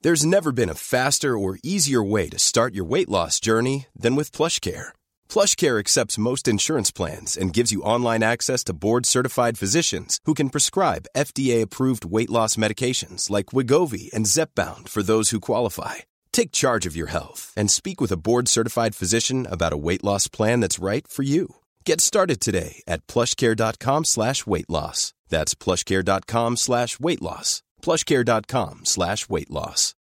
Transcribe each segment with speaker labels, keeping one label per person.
Speaker 1: There's never been a faster or easier way to start your weight loss journey than with PlushCare. PlushCare accepts most insurance plans and gives you online access to board-certified physicians who can prescribe FDA-approved weight loss medications like Wegovy and Zepbound for those who qualify. Take charge of your health and speak with a board-certified physician about a weight loss plan that's right for you. Get started today at plushcare.com/weightloss. That's plushcare.com/weightloss. plushcare.com/weightloss.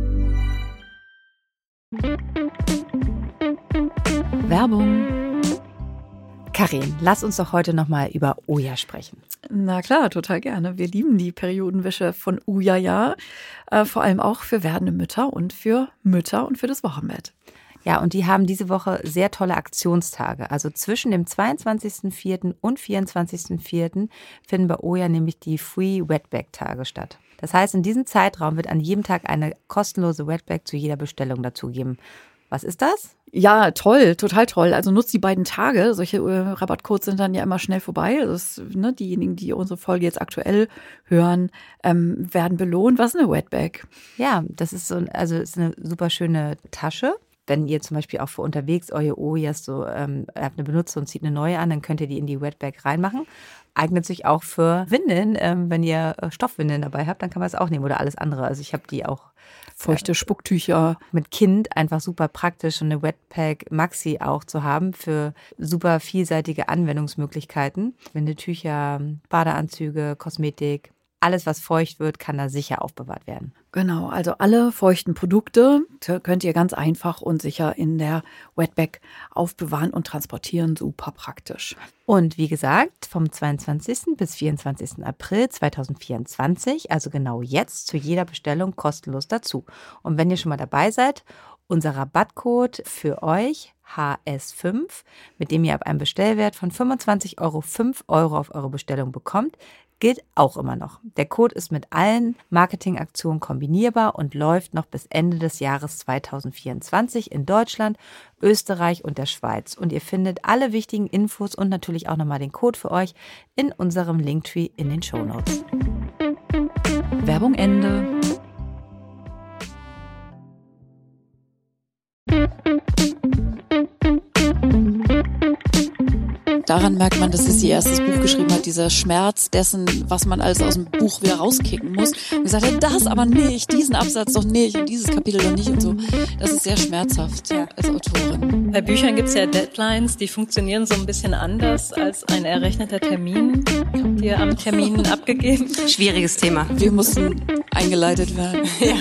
Speaker 2: Werbung. Karin, lass uns doch heute nochmal über Ouya sprechen.
Speaker 3: Na klar, total gerne. Wir lieben die Periodenwäsche von Ouya, ja. Vor allem auch für werdende Mütter und für das Wochenbett.
Speaker 2: Ja, und die haben diese Woche sehr tolle Aktionstage. Also zwischen dem 22.04. und 24.04. finden bei Ouya nämlich die Free Wetbag-Tage statt. Das heißt, in diesem Zeitraum wird an jedem Tag eine kostenlose Wetbag zu jeder Bestellung dazugegeben. Was ist das?
Speaker 3: Ja, toll, total toll. Also nutzt die beiden Tage. Solche Rabattcodes sind dann ja immer schnell vorbei. Diejenigen, die unsere Folge jetzt aktuell hören, werden belohnt. Was ist eine Wetbag?
Speaker 2: Ja, das ist ist eine super schöne Tasche. Wenn ihr zum Beispiel auch für unterwegs eure Oyas habt eine benutzt und zieht eine neue an, dann könnt ihr die in die Wetbag reinmachen. Eignet sich auch für Windeln. Wenn ihr Stoffwindeln dabei habt, dann kann man es auch nehmen oder alles andere. Also ich habe die auch.
Speaker 3: Feuchte Spucktücher.
Speaker 2: Mit Kind einfach super praktisch und eine Wetbag Maxi auch zu haben für super vielseitige Anwendungsmöglichkeiten. Windeltücher, Badeanzüge, Kosmetik. Alles, was feucht wird, kann da sicher aufbewahrt werden.
Speaker 3: Genau, also alle feuchten Produkte könnt ihr ganz einfach und sicher in der Wetbag aufbewahren und transportieren. Super praktisch.
Speaker 2: Und wie gesagt, vom 22. bis 24. April 2024, also genau jetzt, zu jeder Bestellung kostenlos dazu. Und wenn ihr schon mal dabei seid, unser Rabattcode für euch, HS5, mit dem ihr ab einem Bestellwert von 25 Euro 5 Euro auf eure Bestellung bekommt, gilt auch immer noch. Der Code ist mit allen Marketingaktionen kombinierbar und läuft noch bis Ende des Jahres 2024 in Deutschland, Österreich und der Schweiz. Und ihr findet alle wichtigen Infos und natürlich auch nochmal den Code für euch in unserem Linktree in den Shownotes.
Speaker 3: Werbung Ende. Daran merkt man, dass sie ihr erstes Buch geschrieben hat, dieser Schmerz dessen, was man alles aus dem Buch wieder rauskicken muss. Und gesagt hat, das aber nicht, diesen Absatz doch nicht und dieses Kapitel doch nicht und so. Das ist sehr schmerzhaft als Autorin.
Speaker 4: Bei Büchern gibt es ja Deadlines, die funktionieren so ein bisschen anders als ein errechneter Termin. Habt ihr am Termin abgegeben?
Speaker 2: Schwieriges Thema.
Speaker 3: Wir mussten eingeleitet werden.
Speaker 4: Ja.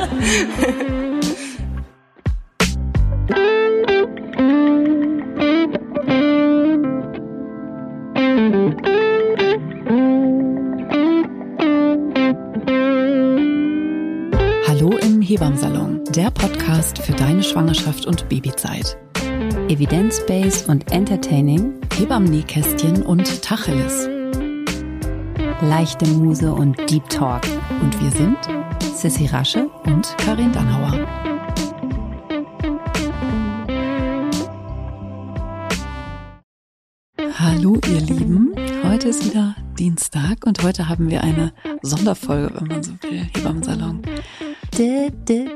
Speaker 3: Hebammsalon, der Podcast für deine Schwangerschaft und Babyzeit.
Speaker 2: Evidence-based und entertaining,
Speaker 3: Hebammen-Nähkästchen und Tacheles.
Speaker 2: Leichte Muse und Deep Talk.
Speaker 3: Und wir sind
Speaker 2: Sissi Rasche
Speaker 3: und Karin Dannhauer. Hallo ihr Lieben, heute ist wieder Dienstag und heute haben wir eine Sonderfolge, wenn man so will, Hebammsalon.
Speaker 2: Ich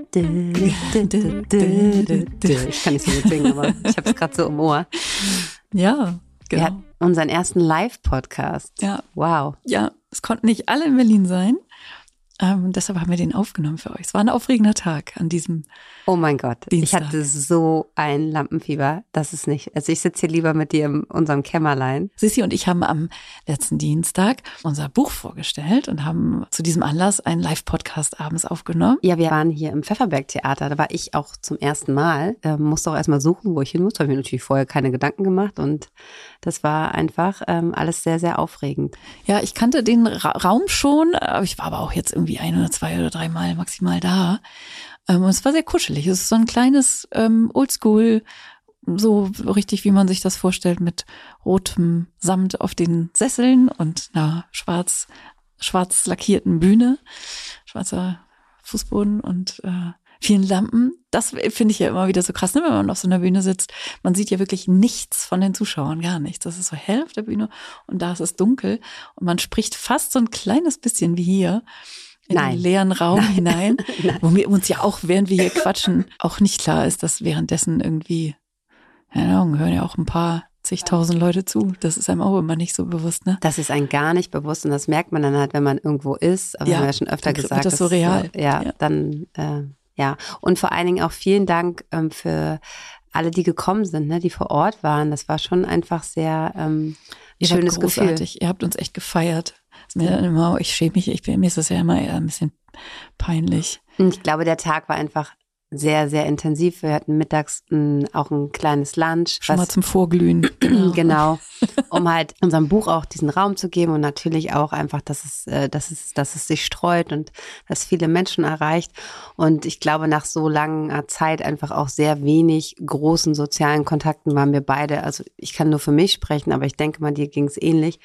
Speaker 2: kann nicht so gut singen, aber ich habe es gerade so im Ohr.
Speaker 3: Ja, genau.
Speaker 2: Wir hatten unseren ersten Live-Podcast.
Speaker 3: Ja.
Speaker 2: Wow.
Speaker 3: Ja, es konnten nicht alle in Berlin sein. Deshalb haben wir den aufgenommen für euch. Es war ein aufregender Tag an diesem
Speaker 2: Oh mein Gott,
Speaker 3: Dienstag.
Speaker 2: Ich hatte so ein Lampenfieber, das ist nicht. Also ich sitze hier lieber mit dir in unserem Kämmerlein.
Speaker 3: Sissi und ich haben am letzten Dienstag unser Buch vorgestellt und haben zu diesem Anlass einen Live-Podcast abends aufgenommen.
Speaker 2: Ja, wir waren hier im Pfefferberg-Theater, da war ich auch zum ersten Mal. Musste auch erstmal suchen, wo ich hin muss. Habe mir natürlich vorher keine Gedanken gemacht und das war einfach alles sehr, sehr aufregend.
Speaker 3: Ja, ich kannte den Raum schon, aber ich war aber auch jetzt irgendwie 1 oder 2 oder 3 Mal maximal da. Und es war sehr kuschelig. Es ist so ein kleines Oldschool, so richtig, wie man sich das vorstellt, mit rotem Samt auf den Sesseln und einer schwarz lackierten Bühne, schwarzer Fußboden und vielen Lampen. Das finde ich ja immer wieder so krass, ne? Wenn man auf so einer Bühne sitzt. Man sieht ja wirklich nichts von den Zuschauern, gar nichts. Das ist so hell auf der Bühne und da ist es dunkel und man spricht fast so ein kleines bisschen wie hier. in den leeren Raum hinein, wo mir uns ja auch, während wir hier quatschen, auch nicht klar ist, dass währenddessen irgendwie, hören ja auch ein paar zigtausend Leute zu. Das ist einem auch immer nicht so bewusst, ne?
Speaker 2: Das ist einem gar nicht bewusst und das merkt man dann halt, wenn man irgendwo ist. Aber haben wir ja schon öfter gesagt.
Speaker 3: Das ist so real.
Speaker 2: Dann, Und vor allen Dingen auch vielen Dank für alle, die gekommen sind, ne, die vor Ort waren. Das war schon einfach sehr schönes Gefühl.
Speaker 3: Ihr habt uns echt gefeiert. Ich schäme mich, mir ist das ja immer eher ein bisschen peinlich.
Speaker 2: Ich glaube, der Tag war einfach sehr, sehr intensiv. Wir hatten mittags auch ein kleines Lunch.
Speaker 3: Schon mal zum Vorglühen.
Speaker 2: Genau, um halt unserem Buch auch diesen Raum zu geben und natürlich auch einfach, dass es sich streut und dass viele Menschen erreicht. Und ich glaube, nach so langer Zeit einfach auch sehr wenig großen sozialen Kontakten waren wir beide. Also ich kann nur für mich sprechen, aber ich denke mal, dir ging es ähnlich.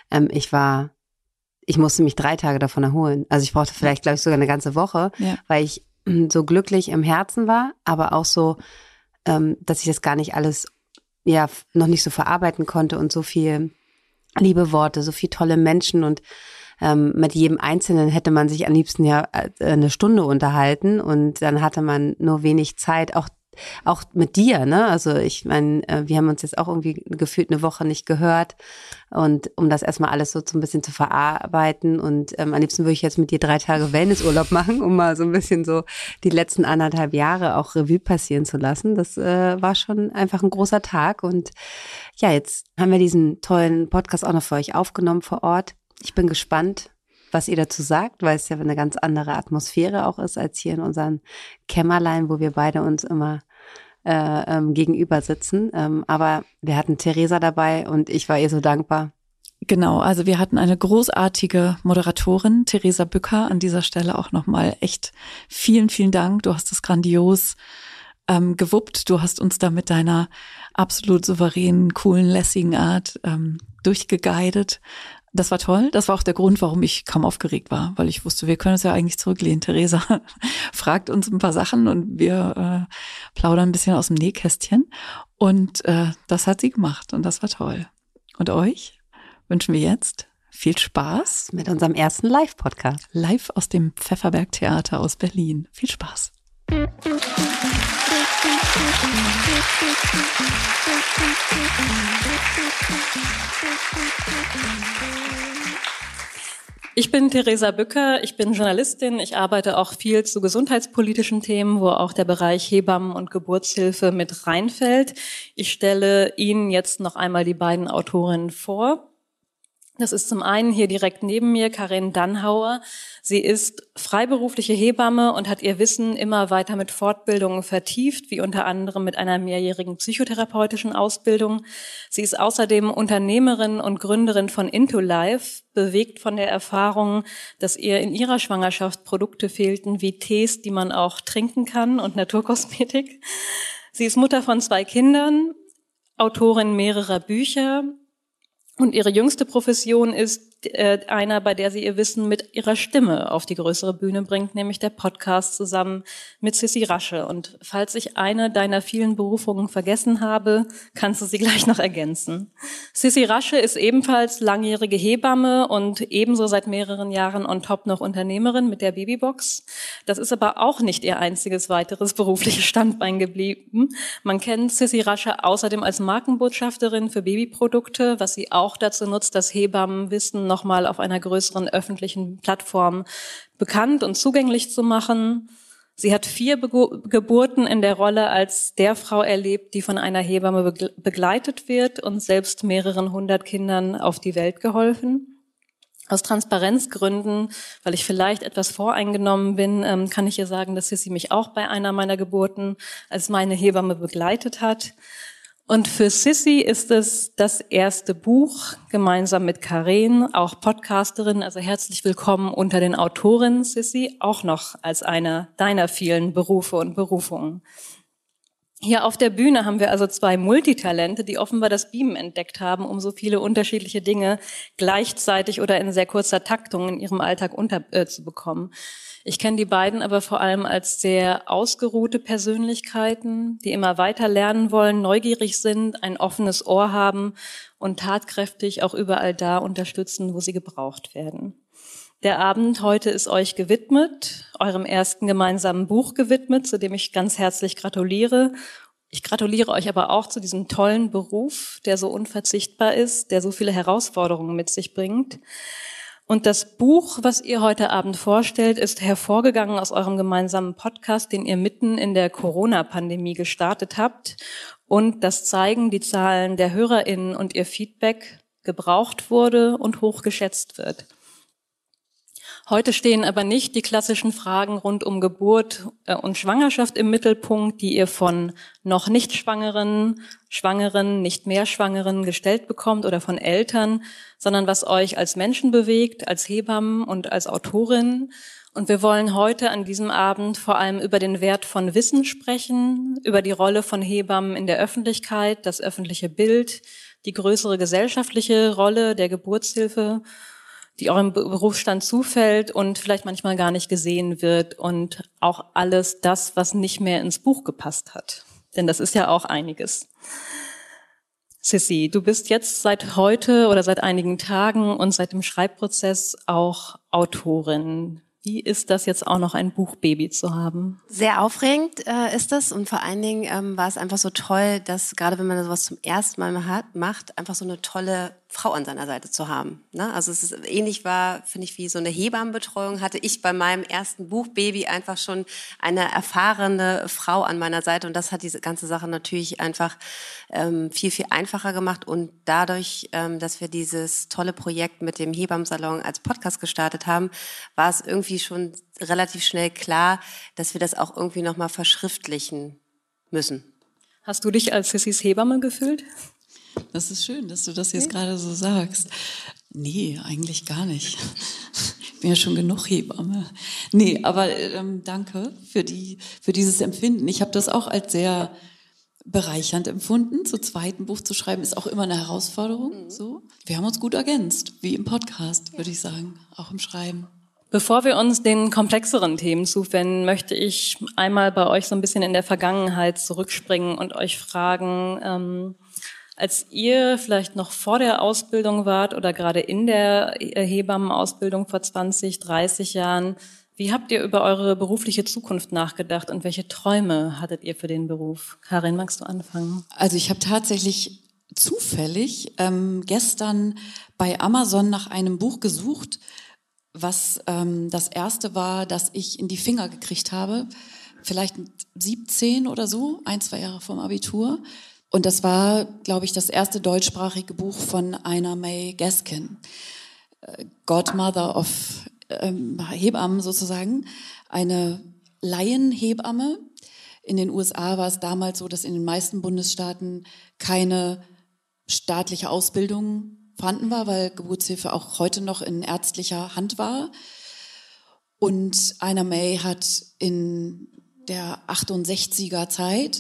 Speaker 2: Ich musste mich 3 Tage davon erholen. Also ich brauchte vielleicht, glaube ich, sogar eine ganze Woche, weil ich so glücklich im Herzen war, aber auch so, dass ich das gar nicht alles, noch nicht so verarbeiten konnte und so viel liebe Worte, so viele tolle Menschen und mit jedem Einzelnen hätte man sich am liebsten eine Stunde unterhalten und dann hatte man nur wenig Zeit, auch mit dir, ne? Also ich meine, wir haben uns jetzt auch irgendwie gefühlt eine Woche nicht gehört und um das erstmal alles so ein bisschen zu verarbeiten und am liebsten würde ich jetzt mit dir 3 Tage Wellnessurlaub machen, um mal so ein bisschen so die letzten 1,5 Jahre auch Revue passieren zu lassen. Das war schon einfach ein großer Tag und ja, jetzt haben wir diesen tollen Podcast auch noch für euch aufgenommen vor Ort. Ich bin gespannt, was ihr dazu sagt, weil es ja eine ganz andere Atmosphäre auch ist als hier in unserem Kämmerlein, wo wir beide uns immer gegenüber sitzen. Aber wir hatten Theresa dabei und ich war ihr so dankbar.
Speaker 3: Genau, also wir hatten eine großartige Moderatorin, Theresa Bücker, an dieser Stelle auch nochmal echt vielen, vielen Dank. Du hast es grandios gewuppt. Du hast uns da mit deiner absolut souveränen, coolen, lässigen Art durchgeguidet. Das war toll. Das war auch der Grund, warum ich kaum aufgeregt war, weil ich wusste, wir können uns ja eigentlich zurücklehnen. Theresa fragt uns ein paar Sachen und wir plaudern ein bisschen aus dem Nähkästchen. Und das hat sie gemacht und das war toll. Und euch wünschen wir jetzt viel Spaß
Speaker 2: mit unserem ersten Live-Podcast.
Speaker 3: Live aus dem Pfefferberg Theater aus Berlin. Viel Spaß.
Speaker 4: Ich bin Theresa Bücker, ich bin Journalistin, ich arbeite auch viel zu gesundheitspolitischen Themen, wo auch der Bereich Hebammen- und Geburtshilfe mit reinfällt. Ich stelle Ihnen jetzt noch einmal die beiden Autorinnen vor. Das ist zum einen hier direkt neben mir Karin Dannhauer. Sie ist freiberufliche Hebamme und hat ihr Wissen immer weiter mit Fortbildungen vertieft, wie unter anderem mit einer mehrjährigen psychotherapeutischen Ausbildung. Sie ist außerdem Unternehmerin und Gründerin von Into Life, bewegt von der Erfahrung, dass ihr in ihrer Schwangerschaft Produkte fehlten wie Tees, die man auch trinken kann und Naturkosmetik. Sie ist Mutter von 2 Kindern, Autorin mehrerer Bücher. Und ihre jüngste Profession ist einer, bei der sie ihr Wissen mit ihrer Stimme auf die größere Bühne bringt, nämlich der Podcast zusammen mit Sissi Rasche. Und falls ich eine deiner vielen Berufungen vergessen habe, kannst du sie gleich noch ergänzen. Sissi Rasche ist ebenfalls langjährige Hebamme und ebenso seit mehreren Jahren on top noch Unternehmerin mit der Babybox. Das ist aber auch nicht ihr einziges weiteres berufliches Standbein geblieben. Man kennt Sissi Rasche außerdem als Markenbotschafterin für Babyprodukte, was sie auch dazu nutzt, das Hebammenwissen nochmal auf einer größeren öffentlichen Plattform bekannt und zugänglich zu machen. Sie hat 4 Geburten in der Rolle als der Frau erlebt, die von einer Hebamme begleitet wird und selbst mehreren 100 Kindern auf die Welt geholfen. Aus Transparenzgründen, weil ich vielleicht etwas voreingenommen bin, kann ich ihr sagen, dass Sissi mich auch bei einer meiner Geburten als meine Hebamme begleitet hat. Und für Sissi ist es das erste Buch, gemeinsam mit Karin, auch Podcasterin. Also herzlich willkommen unter den Autorinnen, Sissi, auch noch als einer deiner vielen Berufe und Berufungen. Hier auf der Bühne haben wir also 2 Multitalente, die offenbar das Beamen entdeckt haben, um so viele unterschiedliche Dinge gleichzeitig oder in sehr kurzer Taktung in ihrem Alltag unterzubekommen. Ich kenne die beiden aber vor allem als sehr ausgeruhte Persönlichkeiten, die immer weiter lernen wollen, neugierig sind, ein offenes Ohr haben und tatkräftig auch überall da unterstützen, wo sie gebraucht werden. Der Abend heute ist euch gewidmet, eurem ersten gemeinsamen Buch gewidmet, zu dem ich ganz herzlich gratuliere. Ich gratuliere euch aber auch zu diesem tollen Beruf, der so unverzichtbar ist, der so viele Herausforderungen mit sich bringt. Und das Buch, was ihr heute Abend vorstellt, ist hervorgegangen aus eurem gemeinsamen Podcast, den ihr mitten in der Corona-Pandemie gestartet habt. Und das zeigen die Zahlen der HörerInnen und ihr Feedback gebraucht wurde und hochgeschätzt wird. Heute stehen aber nicht die klassischen Fragen rund um Geburt und Schwangerschaft im Mittelpunkt, die ihr von noch nicht Schwangeren, Schwangeren, nicht mehr Schwangeren gestellt bekommt oder von Eltern, sondern was euch als Menschen bewegt, als Hebammen und als Autorin. Und wir wollen heute an diesem Abend vor allem über den Wert von Wissen sprechen, über die Rolle von Hebammen in der Öffentlichkeit, das öffentliche Bild, die größere gesellschaftliche Rolle der Geburtshilfe, die eurem Berufsstand zufällt und vielleicht manchmal gar nicht gesehen wird, und auch alles das, was nicht mehr ins Buch gepasst hat. Denn das ist ja auch einiges. Sissi, du bist jetzt seit heute oder seit einigen Tagen und seit dem Schreibprozess auch Autorin. Wie ist das jetzt auch noch ein Buchbaby zu haben?
Speaker 5: Sehr aufregend ist das, und vor allen Dingen war es einfach so toll, dass gerade wenn man sowas zum ersten Mal macht, einfach so eine tolle Frau an seiner Seite zu haben. Ne? Also es ist ähnlich war, finde ich, wie so eine Hebammenbetreuung hatte ich bei meinem ersten Buchbaby einfach schon eine erfahrene Frau an meiner Seite, und das hat diese ganze Sache natürlich einfach viel, viel einfacher gemacht, und dadurch, dass wir dieses tolle Projekt mit dem Hebammensalon als Podcast gestartet haben, war es irgendwie schon relativ schnell klar, dass wir das auch irgendwie nochmal verschriftlichen müssen.
Speaker 4: Hast du dich als Sissis Hebamme gefühlt?
Speaker 3: Das ist schön, dass du das jetzt gerade so sagst. Nee, eigentlich gar nicht. Ich bin ja schon genug Hebamme. Nee, aber danke für dieses Empfinden. Ich habe das auch als sehr bereichernd empfunden. Zu zweiten Buch zu schreiben ist auch immer eine Herausforderung. So. Wir haben uns gut ergänzt, wie im Podcast, würde ich sagen, auch im Schreiben.
Speaker 4: Bevor wir uns den komplexeren Themen zuwenden, möchte ich einmal bei euch so ein bisschen in der Vergangenheit zurückspringen und euch fragen, als ihr vielleicht noch vor der Ausbildung wart oder gerade in der Hebammenausbildung vor 20, 30 Jahren, wie habt ihr über eure berufliche Zukunft nachgedacht und welche Träume hattet ihr für den Beruf? Karin, magst du anfangen?
Speaker 3: Also ich habe tatsächlich zufällig gestern bei Amazon nach einem Buch gesucht, was das erste war, das ich in die Finger gekriegt habe, vielleicht mit 17 oder so, 1-2 Jahre vorm Abitur. Und das war, glaube ich, das erste deutschsprachige Buch von Ina May Gaskin, Godmother of Hebammen sozusagen, eine Laienhebamme. In den USA war es damals so, dass in den meisten Bundesstaaten keine staatliche Ausbildung vorhanden war, weil Geburtshilfe auch heute noch in ärztlicher Hand war. Und Ina May hat in der 68er Zeit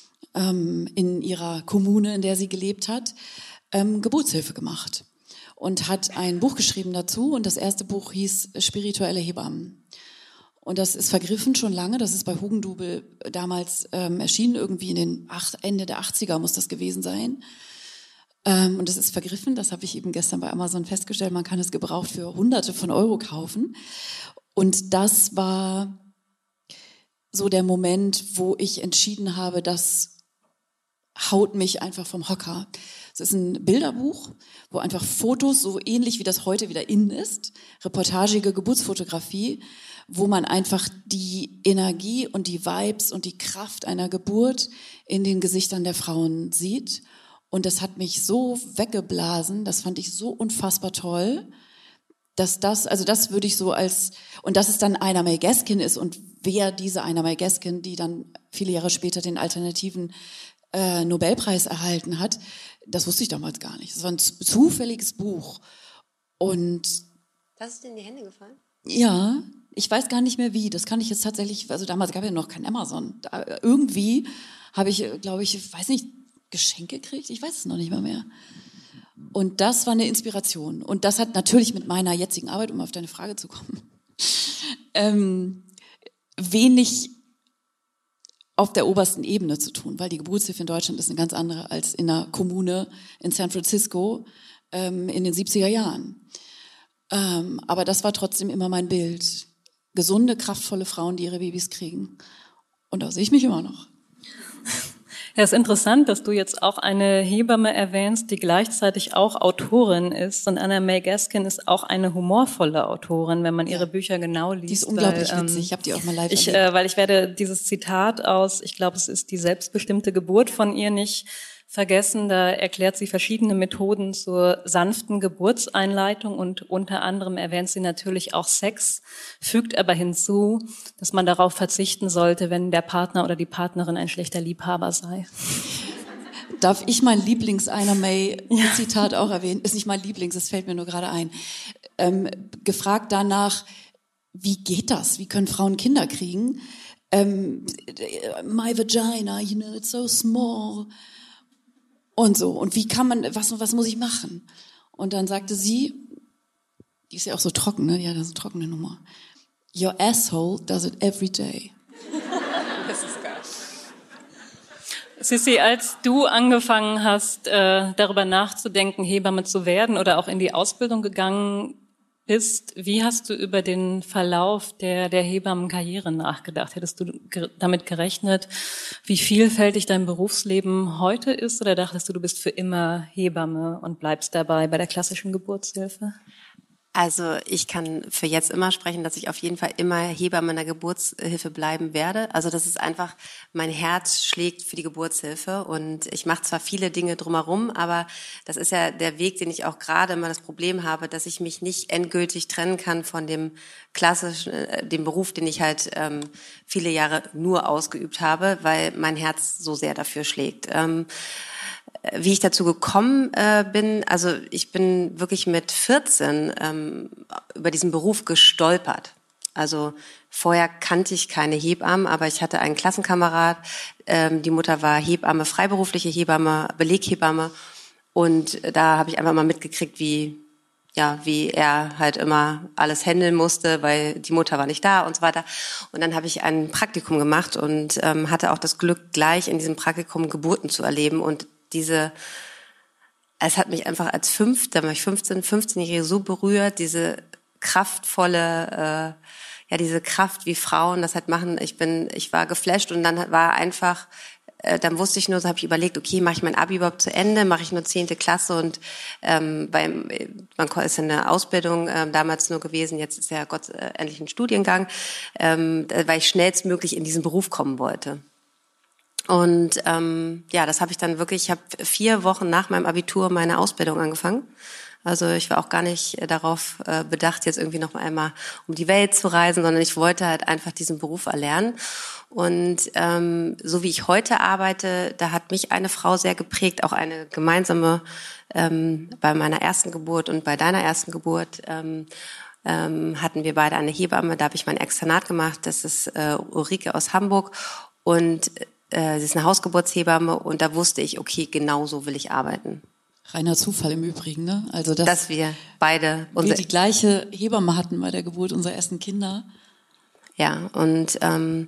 Speaker 3: in ihrer Kommune, in der sie gelebt hat, Geburtshilfe gemacht und hat ein Buch geschrieben dazu, und das erste Buch hieß Spirituelle Hebammen. Und das ist vergriffen schon lange, das ist bei Hugendubel damals erschienen, irgendwie in den Ende der 80er muss das gewesen sein. Und das ist vergriffen, das habe ich eben gestern bei Amazon festgestellt, man kann es gebraucht für Hunderte von Euro kaufen. Und das war so der Moment, wo ich entschieden habe, das haut mich einfach vom Hocker. Es ist ein Bilderbuch, wo einfach Fotos, so ähnlich wie das heute wieder in ist, reportagige Geburtsfotografie, wo man einfach die Energie und die Vibes und die Kraft einer Geburt in den Gesichtern der Frauen sieht. Und das hat mich so weggeblasen, das fand ich so unfassbar toll, dass das würde ich so als, und dass es dann Ina May Gaskin ist, und wer diese Ina May Gaskin, die dann viele Jahre später den alternativen Nobelpreis erhalten hat, das wusste ich damals gar nicht. Das war ein zufälliges Buch. Und
Speaker 5: das ist dir in die Hände gefallen?
Speaker 3: Ja, ich weiß gar nicht mehr wie. Das kann ich jetzt tatsächlich, also damals gab es ja noch kein Amazon. Irgendwie habe ich, glaube ich, weiß nicht, Geschenke gekriegt? Ich weiß es noch nicht mal mehr. Und das war eine Inspiration. Und das hat natürlich mit meiner jetzigen Arbeit, um auf deine Frage zu kommen, wenig auf der obersten Ebene zu tun, weil die Geburtshilfe in Deutschland ist eine ganz andere als in einer Kommune in San Francisco in den 70er Jahren. Aber das war trotzdem immer mein Bild. Gesunde, kraftvolle Frauen, die ihre Babys kriegen. Und da sehe ich mich immer noch.
Speaker 4: Ja, es ist interessant, dass du jetzt auch eine Hebamme erwähnst, die gleichzeitig auch Autorin ist. Und Anna May Gaskin ist auch eine humorvolle Autorin, wenn man ihre Bücher genau liest.
Speaker 3: Die ist unglaublich witzig. Ich habe die auch mal live erlebt.
Speaker 4: Weil ich werde dieses Zitat aus, ich glaube, es ist die selbstbestimmte Geburt von ihr nicht vergessen. Da erklärt sie verschiedene Methoden zur sanften Geburtseinleitung und unter anderem erwähnt sie natürlich auch Sex, fügt aber hinzu, dass man darauf verzichten sollte, wenn der Partner oder die Partnerin ein schlechter Liebhaber sei.
Speaker 3: Darf ich mein Lieblings-Anna May-Zitat auch erwähnen? Ist nicht mein Lieblings, es fällt mir nur gerade ein. Gefragt danach, wie geht das? Wie können Frauen Kinder kriegen? My vagina, you know, it's so small. Und so. Und wie kann man, was muss ich machen? Und dann sagte sie, die ist ja auch so trocken, ne? Die hat ja so eine trockene Nummer. Your asshole does it every day.
Speaker 4: Das ist geil. Sissi, als du angefangen hast, darüber nachzudenken, Hebamme zu werden oder auch in die Ausbildung gegangen bist, wie hast du über den Verlauf der Hebammenkarriere nachgedacht? Hättest du damit gerechnet, wie vielfältig dein Berufsleben heute ist, oder dachtest du bist für immer Hebamme und bleibst dabei bei der klassischen Geburtshilfe?
Speaker 5: Also ich kann für jetzt immer sprechen, dass ich auf jeden Fall immer Hebamme in der Geburtshilfe bleiben werde. Also das ist einfach, mein Herz schlägt für die Geburtshilfe und ich mache zwar viele Dinge drumherum, aber das ist ja der Weg, den ich auch gerade immer das Problem habe, dass ich mich nicht endgültig trennen kann von dem klassischen, dem Beruf, den ich halt viele Jahre nur ausgeübt habe, weil mein Herz so sehr dafür schlägt. Wie ich dazu gekommen bin, also ich bin wirklich mit 14 über diesen Beruf gestolpert. Also vorher kannte ich keine Hebammen, aber ich hatte einen Klassenkamerad, die Mutter war Hebamme, freiberufliche Hebamme, Beleghebamme, und da habe ich einfach mal mitgekriegt, wie er halt immer alles handeln musste, weil die Mutter war nicht da und so weiter. Und dann habe ich ein Praktikum gemacht und hatte auch das Glück, gleich in diesem Praktikum Geburten zu erleben. Und es hat mich einfach als 15-Jährige so berührt, diese kraftvolle, diese Kraft, wie Frauen das halt machen. Ich war geflasht und dann war einfach, dann wusste ich nur, so habe ich überlegt, okay, mache ich mein Abi überhaupt zu Ende, mache ich nur 10. Klasse und man ist ja eine Ausbildung damals nur gewesen, jetzt ist ja endlich ein Studiengang, weil ich schnellstmöglich in diesen Beruf kommen wollte. Und das habe ich dann wirklich, ich habe 4 Wochen nach meinem Abitur meine Ausbildung angefangen. Also ich war auch gar nicht darauf bedacht, jetzt irgendwie noch einmal um die Welt zu reisen, sondern ich wollte halt einfach diesen Beruf erlernen. Und so wie ich heute arbeite, da hat mich eine Frau sehr geprägt, auch eine gemeinsame bei meiner ersten Geburt und bei deiner ersten Geburt hatten wir beide eine Hebamme, da habe ich mein Externat gemacht, das ist Ulrike aus Hamburg und sie ist eine Hausgeburtshebamme und da wusste ich, okay, genau so will ich arbeiten.
Speaker 3: Reiner Zufall im Übrigen, ne? Also
Speaker 5: dass wir beide
Speaker 3: die gleiche Hebamme hatten bei der Geburt unserer ersten Kinder.
Speaker 5: Ja, und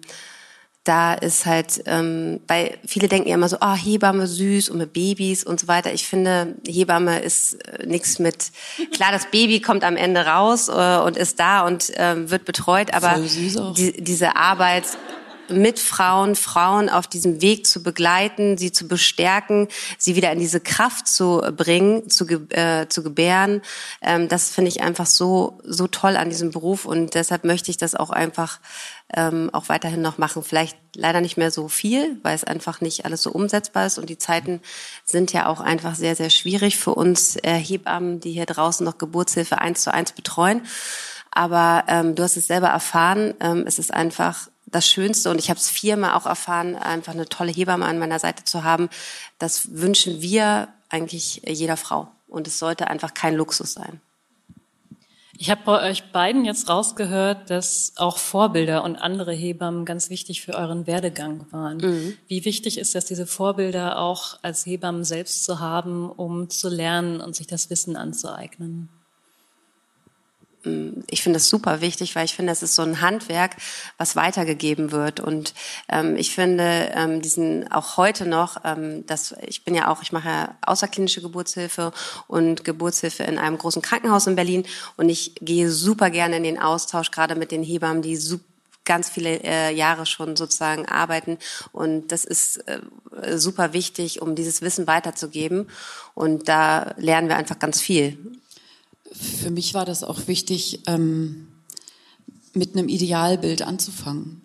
Speaker 5: da ist halt, weil viele denken ja immer so, Hebamme süß und mit Babys und so weiter. Ich finde, Hebamme ist nichts mit, klar, das Baby kommt am Ende raus und ist da und wird betreut, aber diese Arbeit mit Frauen auf diesem Weg zu begleiten, sie zu bestärken, sie wieder in diese Kraft zu bringen, zu gebären. Das finde ich einfach so toll an diesem Beruf und deshalb möchte ich das auch einfach auch weiterhin noch machen. Vielleicht leider nicht mehr so viel, weil es einfach nicht alles so umsetzbar ist und die Zeiten sind ja auch einfach sehr, sehr schwierig für uns Hebammen, die hier draußen noch Geburtshilfe 1:1 betreuen. Aber du hast es selber erfahren, es ist einfach das Schönste und ich habe es 4-mal auch erfahren, einfach eine tolle Hebamme an meiner Seite zu haben. Das wünschen wir eigentlich jeder Frau und es sollte einfach kein Luxus sein.
Speaker 4: Ich habe bei euch beiden jetzt rausgehört, dass auch Vorbilder und andere Hebammen ganz wichtig für euren Werdegang waren. Mhm. Wie wichtig ist das, diese Vorbilder auch als Hebammen selbst zu haben, um zu lernen und sich das Wissen anzueignen?
Speaker 5: ich finde das super wichtig, weil ich finde, das ist so ein Handwerk, was weitergegeben wird. Und ich finde diesen auch heute noch, ich mache ja außerklinische Geburtshilfe und Geburtshilfe in einem großen Krankenhaus in Berlin. Und ich gehe super gerne in den Austausch, gerade mit den Hebammen, die ganz viele Jahre schon sozusagen arbeiten. Und das ist super wichtig, um dieses Wissen weiterzugeben. Und da lernen wir einfach ganz viel.
Speaker 3: Für mich war das auch wichtig, mit einem Idealbild anzufangen.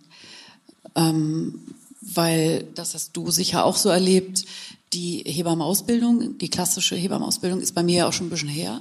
Speaker 3: Weil, das hast du sicher auch so erlebt, die Hebammenausbildung, die klassische Hebammenausbildung ist bei mir ja auch schon ein bisschen her.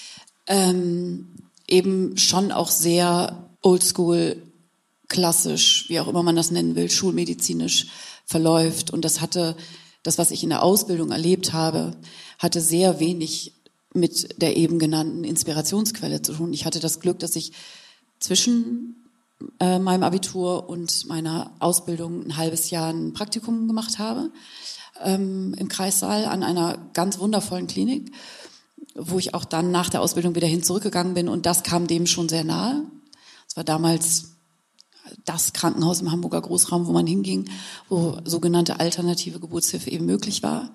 Speaker 3: Eben schon auch sehr oldschool, klassisch, wie auch immer man das nennen will, schulmedizinisch verläuft. Und das, was ich in der Ausbildung erlebt habe, hatte sehr wenig mit der eben genannten Inspirationsquelle zu tun. Ich hatte das Glück, dass ich zwischen meinem Abitur und meiner Ausbildung ein halbes Jahr ein Praktikum gemacht habe im Kreissaal an einer ganz wundervollen Klinik, wo ich auch dann nach der Ausbildung wieder hin zurückgegangen bin, und das kam dem schon sehr nahe. Es war damals das Krankenhaus im Hamburger Großraum, wo man hinging, wo sogenannte alternative Geburtshilfe eben möglich war.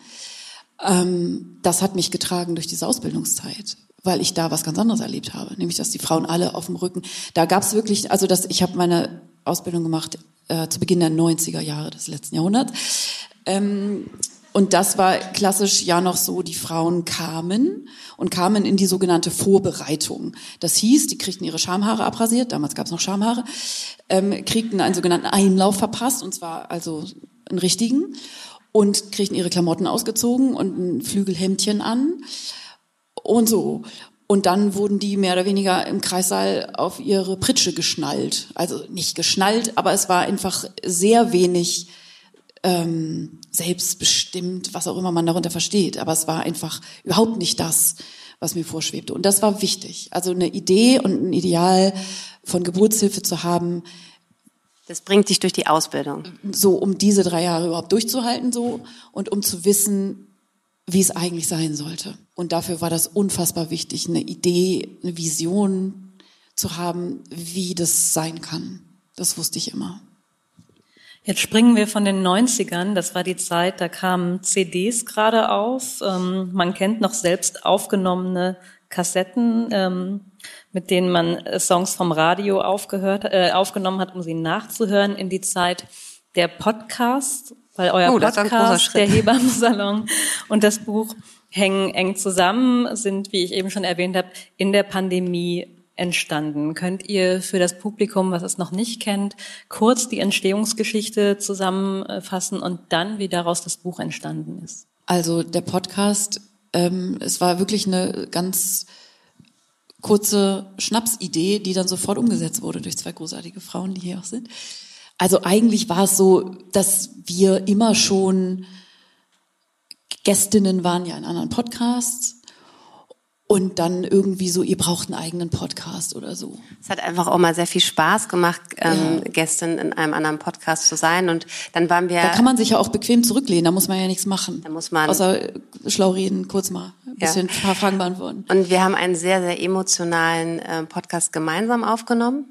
Speaker 3: Das hat mich getragen durch diese Ausbildungszeit, weil ich da was ganz anderes erlebt habe, nämlich dass die Frauen alle auf dem Rücken, da gab es wirklich, ich habe meine Ausbildung gemacht zu Beginn der 90er Jahre des letzten Jahrhunderts, und das war klassisch ja noch so, die Frauen kamen in die sogenannte Vorbereitung. Das hieß, die kriegten ihre Schamhaare abrasiert, damals gab es noch Schamhaare, kriegten einen sogenannten Einlauf verpasst, und zwar also einen richtigen, und kriegten ihre Klamotten ausgezogen und ein Flügelhemdchen an und so. Und dann wurden die mehr oder weniger im Kreissaal auf ihre Pritsche geschnallt. Also nicht geschnallt, aber es war einfach sehr wenig selbstbestimmt, was auch immer man darunter versteht. Aber es war einfach überhaupt nicht das, was mir vorschwebte. Und das war wichtig. Also eine Idee und ein Ideal von Geburtshilfe zu haben,
Speaker 5: das bringt dich durch die Ausbildung.
Speaker 3: So, um diese 3 Jahre überhaupt durchzuhalten, so, und um zu wissen, wie es eigentlich sein sollte. Und dafür war das unfassbar wichtig, eine Idee, eine Vision zu haben, wie das sein kann. Das wusste ich immer.
Speaker 4: Jetzt springen wir von den 90ern, das war die Zeit, da kamen CDs gerade auf. Man kennt noch selbst aufgenommene Kassetten, mit denen man Songs vom Radio aufgenommen hat, um sie nachzuhören, in die Zeit der Podcast, weil euer Podcast, der Hebammensalon und das Buch hängen eng zusammen, sind, wie ich eben schon erwähnt habe, in der Pandemie entstanden. Könnt ihr für das Publikum, was es noch nicht kennt, kurz die Entstehungsgeschichte zusammenfassen und dann, wie daraus das Buch entstanden ist?
Speaker 3: Also der Podcast, es war wirklich eine ganz kurze Schnapsidee, die dann sofort umgesetzt wurde durch 2 großartige Frauen, die hier auch sind. Also eigentlich war es so, dass wir immer schon Gästinnen waren ja in anderen Podcasts und dann irgendwie so, ihr braucht einen eigenen Podcast oder so.
Speaker 5: Es hat einfach auch mal sehr viel Spaß gemacht, Gästin in einem anderen Podcast zu sein, und dann waren wir...
Speaker 3: Da kann man sich ja auch bequem zurücklehnen, da muss man ja nichts machen.
Speaker 5: Da muss man...
Speaker 3: Außer schlau reden, kurz mal ein bisschen ein paar Fragen beantworten.
Speaker 5: Und wir haben einen sehr, sehr emotionalen Podcast gemeinsam aufgenommen.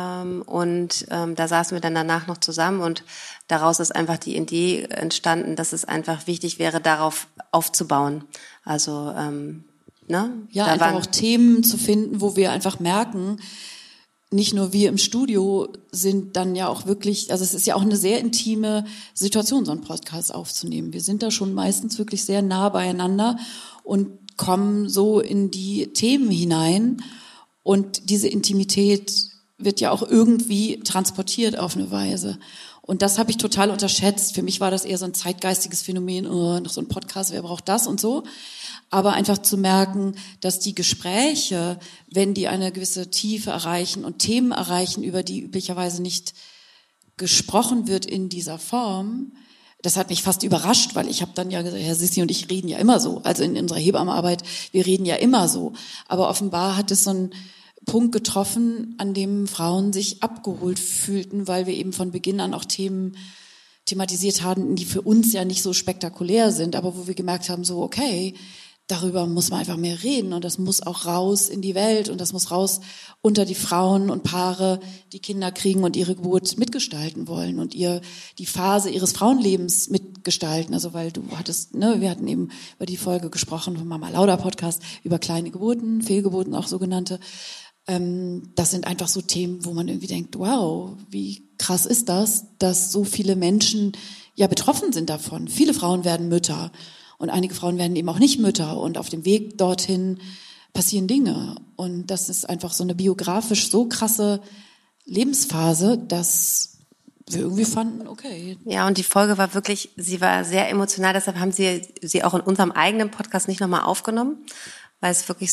Speaker 5: Da saßen wir dann danach noch zusammen, und daraus ist einfach die Idee entstanden, dass es einfach wichtig wäre, darauf aufzubauen. Also,
Speaker 3: Ja, einfach auch Themen zu finden, wo wir einfach merken, nicht nur wir im Studio sind dann ja auch wirklich, also es ist ja auch eine sehr intime Situation, so einen Podcast aufzunehmen. Wir sind da schon meistens wirklich sehr nah beieinander und kommen so in die Themen hinein, und diese Intimität wird ja auch irgendwie transportiert auf eine Weise. Und das habe ich total unterschätzt. Für mich war das eher so ein zeitgeistiges Phänomen, noch so ein Podcast, wer braucht das und so. Aber einfach zu merken, dass die Gespräche, wenn die eine gewisse Tiefe erreichen und Themen erreichen, über die üblicherweise nicht gesprochen wird in dieser Form, das hat mich fast überrascht, weil ich habe dann ja gesagt, Herr Sissi und ich reden ja immer so. Also in unserer Hebammenarbeit, wir reden ja immer so. Aber offenbar hat es so einen Punkt getroffen, an dem Frauen sich abgeholt fühlten, weil wir eben von Beginn an auch Themen thematisiert haben, die für uns ja nicht so spektakulär sind, aber wo wir gemerkt haben, so okay, darüber muss man einfach mehr reden und das muss auch raus in die Welt und das muss raus unter die Frauen und Paare, die Kinder kriegen und ihre Geburt mitgestalten wollen und die Phase ihres Frauenlebens mitgestalten. Also weil du hattest, wir hatten eben über die Folge gesprochen vom Mama Lauda Podcast über kleine Geburten, Fehlgeburten auch sogenannte. Das sind einfach so Themen, wo man irgendwie denkt, wow, wie krass ist das, dass so viele Menschen ja betroffen sind davon. Viele Frauen werden Mütter. Und einige Frauen werden eben auch nicht Mütter. Und auf dem Weg dorthin passieren Dinge. Und das ist einfach so eine biografisch so krasse Lebensphase, dass wir irgendwie fanden, okay.
Speaker 5: Ja, und die Folge war wirklich, sie war sehr emotional. Deshalb haben sie auch in unserem eigenen Podcast nicht nochmal aufgenommen. Weil es wirklich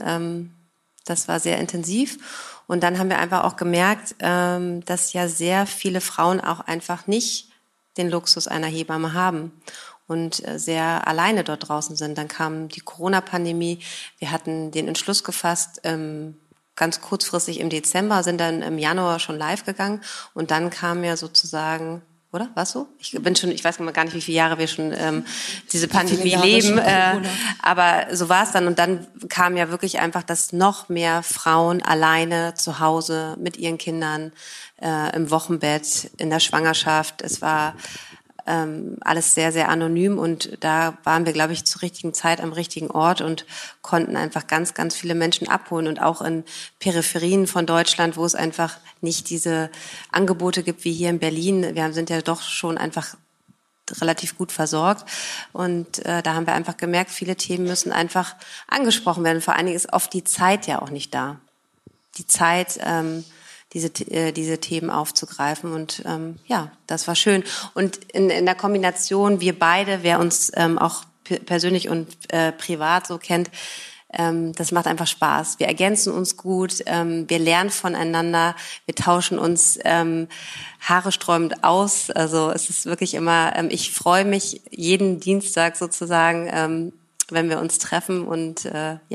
Speaker 5: das war sehr intensiv. Und dann haben wir einfach auch gemerkt, dass ja sehr viele Frauen auch einfach nicht den Luxus einer Hebamme haben. Und sehr alleine dort draußen sind. Dann kam die Corona-Pandemie. Wir hatten den Entschluss gefasst, ganz kurzfristig im Dezember, sind dann im Januar schon live gegangen. Und dann kam ja sozusagen, oder? War's so? Ich weiß gar nicht, wie viele Jahre wir schon diese Pandemie leben. Aber so war es dann. Und dann kam ja wirklich einfach, dass noch mehr Frauen alleine zu Hause mit ihren Kindern im Wochenbett, in der Schwangerschaft. Es war alles sehr, sehr anonym und da waren wir, glaube ich, zur richtigen Zeit am richtigen Ort und konnten einfach ganz, ganz viele Menschen abholen und auch in Peripherien von Deutschland, wo es einfach nicht diese Angebote gibt wie hier in Berlin. Wir sind ja doch schon einfach relativ gut versorgt und da haben wir einfach gemerkt, viele Themen müssen einfach angesprochen werden. Vor allen Dingen ist oft die Zeit ja auch nicht da. Die Zeit, diese Themen aufzugreifen und das war schön. Und in der Kombination, wir beide, wer uns auch persönlich und privat so kennt, das macht einfach Spaß. Wir ergänzen uns gut, wir lernen voneinander, wir tauschen uns haaresträubend aus. Also es ist wirklich immer, ich freue mich jeden Dienstag sozusagen, wenn wir uns treffen und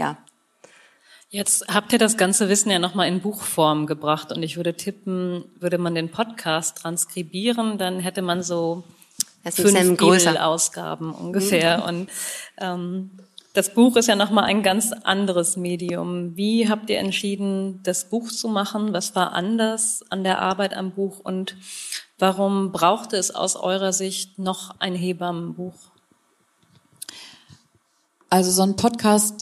Speaker 4: Jetzt habt ihr das ganze Wissen ja nochmal in Buchform gebracht und ich würde tippen, würde man den Podcast transkribieren, dann hätte man so 5 Bibelausgaben ungefähr. Und das Buch ist ja nochmal ein ganz anderes Medium. Wie habt ihr entschieden, das Buch zu machen? Was war anders an der Arbeit am Buch und warum brauchte es aus eurer Sicht noch ein Hebammenbuch?
Speaker 3: Also so ein Podcast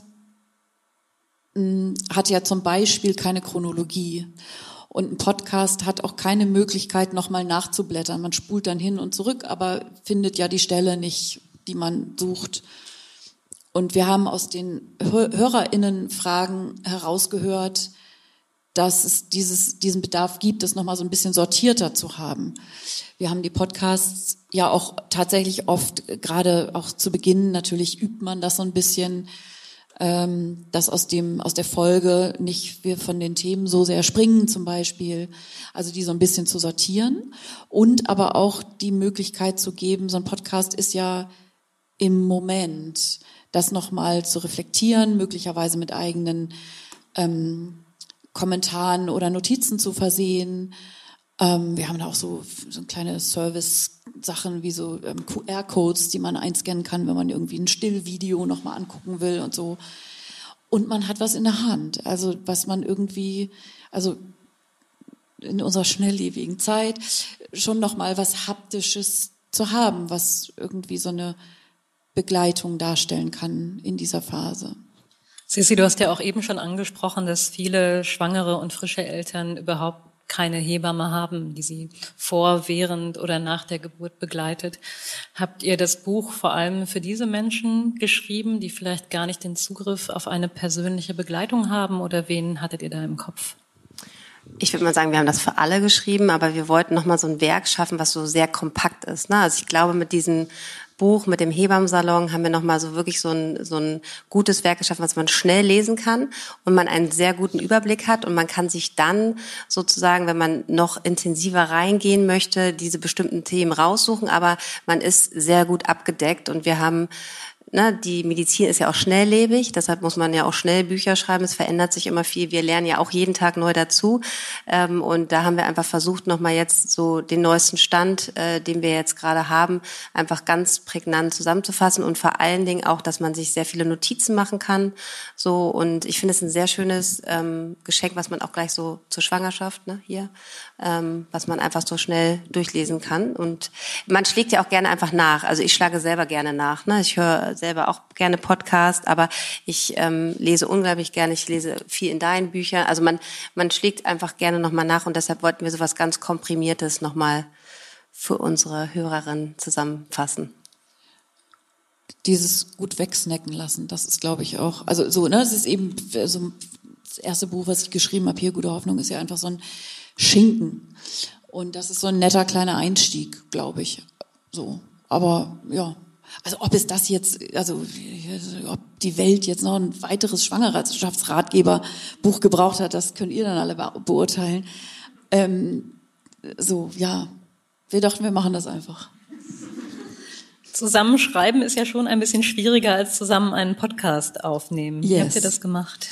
Speaker 3: hat ja zum Beispiel keine Chronologie. Und ein Podcast hat auch keine Möglichkeit, nochmal nachzublättern. Man spult dann hin und zurück, aber findet ja die Stelle nicht, die man sucht. Und wir haben aus den HörerInnen-Fragen herausgehört, dass es diesen Bedarf gibt, das nochmal so ein bisschen sortierter zu haben. Wir haben die Podcasts ja auch tatsächlich oft, gerade auch zu Beginn, natürlich übt man das so ein bisschen, dass aus der Folge nicht wir von den Themen so sehr springen zum Beispiel, also die so ein bisschen zu sortieren und aber auch die Möglichkeit zu geben, so ein Podcast ist ja im Moment, das nochmal zu reflektieren, möglicherweise mit eigenen Kommentaren oder Notizen zu versehen. Wir haben da auch so kleine Service-Sachen wie so QR-Codes, die man einscannen kann, wenn man irgendwie ein Stillvideo nochmal angucken will und so. Und man hat was in der Hand, also was man irgendwie, also in unserer schnelllebigen Zeit schon nochmal was Haptisches zu haben, was irgendwie so eine Begleitung darstellen kann in dieser Phase.
Speaker 4: Sissi, du hast ja auch eben schon angesprochen, dass viele schwangere und frische Eltern überhaupt keine Hebamme haben, die sie vor, während oder nach der Geburt begleitet. Habt ihr das Buch vor allem für diese Menschen geschrieben, die vielleicht gar nicht den Zugriff auf eine persönliche Begleitung haben, oder wen hattet ihr da im Kopf?
Speaker 5: Ich würde mal sagen, wir haben das für alle geschrieben, aber wir wollten nochmal so ein Werk schaffen, was so sehr kompakt ist. Also ich glaube, mit diesem Buch, mit dem Hebammensalon haben wir nochmal so wirklich so ein gutes Werk geschaffen, was man schnell lesen kann und man einen sehr guten Überblick hat und man kann sich dann sozusagen, wenn man noch intensiver reingehen möchte, diese bestimmten Themen raussuchen, aber man ist sehr gut abgedeckt und wir haben die Medizin ist ja auch schnelllebig, deshalb muss man ja auch schnell Bücher schreiben, es verändert sich immer viel, wir lernen ja auch jeden Tag neu dazu und da haben wir einfach versucht, nochmal jetzt so den neuesten Stand, den wir jetzt gerade haben, einfach ganz prägnant zusammenzufassen und vor allen Dingen auch, dass man sich sehr viele Notizen machen kann, so, und ich finde es ein sehr schönes Geschenk, was man auch gleich so zur Schwangerschaft, hier, was man einfach so schnell durchlesen kann, und man schlägt ja auch gerne einfach nach, also ich schlage selber gerne nach, ich höre selber auch gerne Podcast, aber ich lese unglaublich gerne, ich lese viel in deinen Büchern, also man schlägt einfach gerne nochmal nach, und deshalb wollten wir sowas ganz Komprimiertes nochmal für unsere Hörerinnen zusammenfassen.
Speaker 3: Dieses gut wegsnacken lassen, das ist, glaube ich, auch, also so, es ist eben so das erste Buch, was ich geschrieben habe, hier, Gute Hoffnung, ist ja einfach so ein Schinken, und das ist so ein netter kleiner Einstieg, glaube ich, so, aber ja. Also ob es das jetzt, also ob die Welt jetzt noch ein weiteres Schwangerschaftsratgeberbuch gebraucht hat, das könnt ihr dann alle beurteilen. Wir dachten, wir machen das einfach.
Speaker 4: Zusammenschreiben ist ja schon ein bisschen schwieriger als zusammen einen Podcast aufnehmen. Wie habt ihr das gemacht?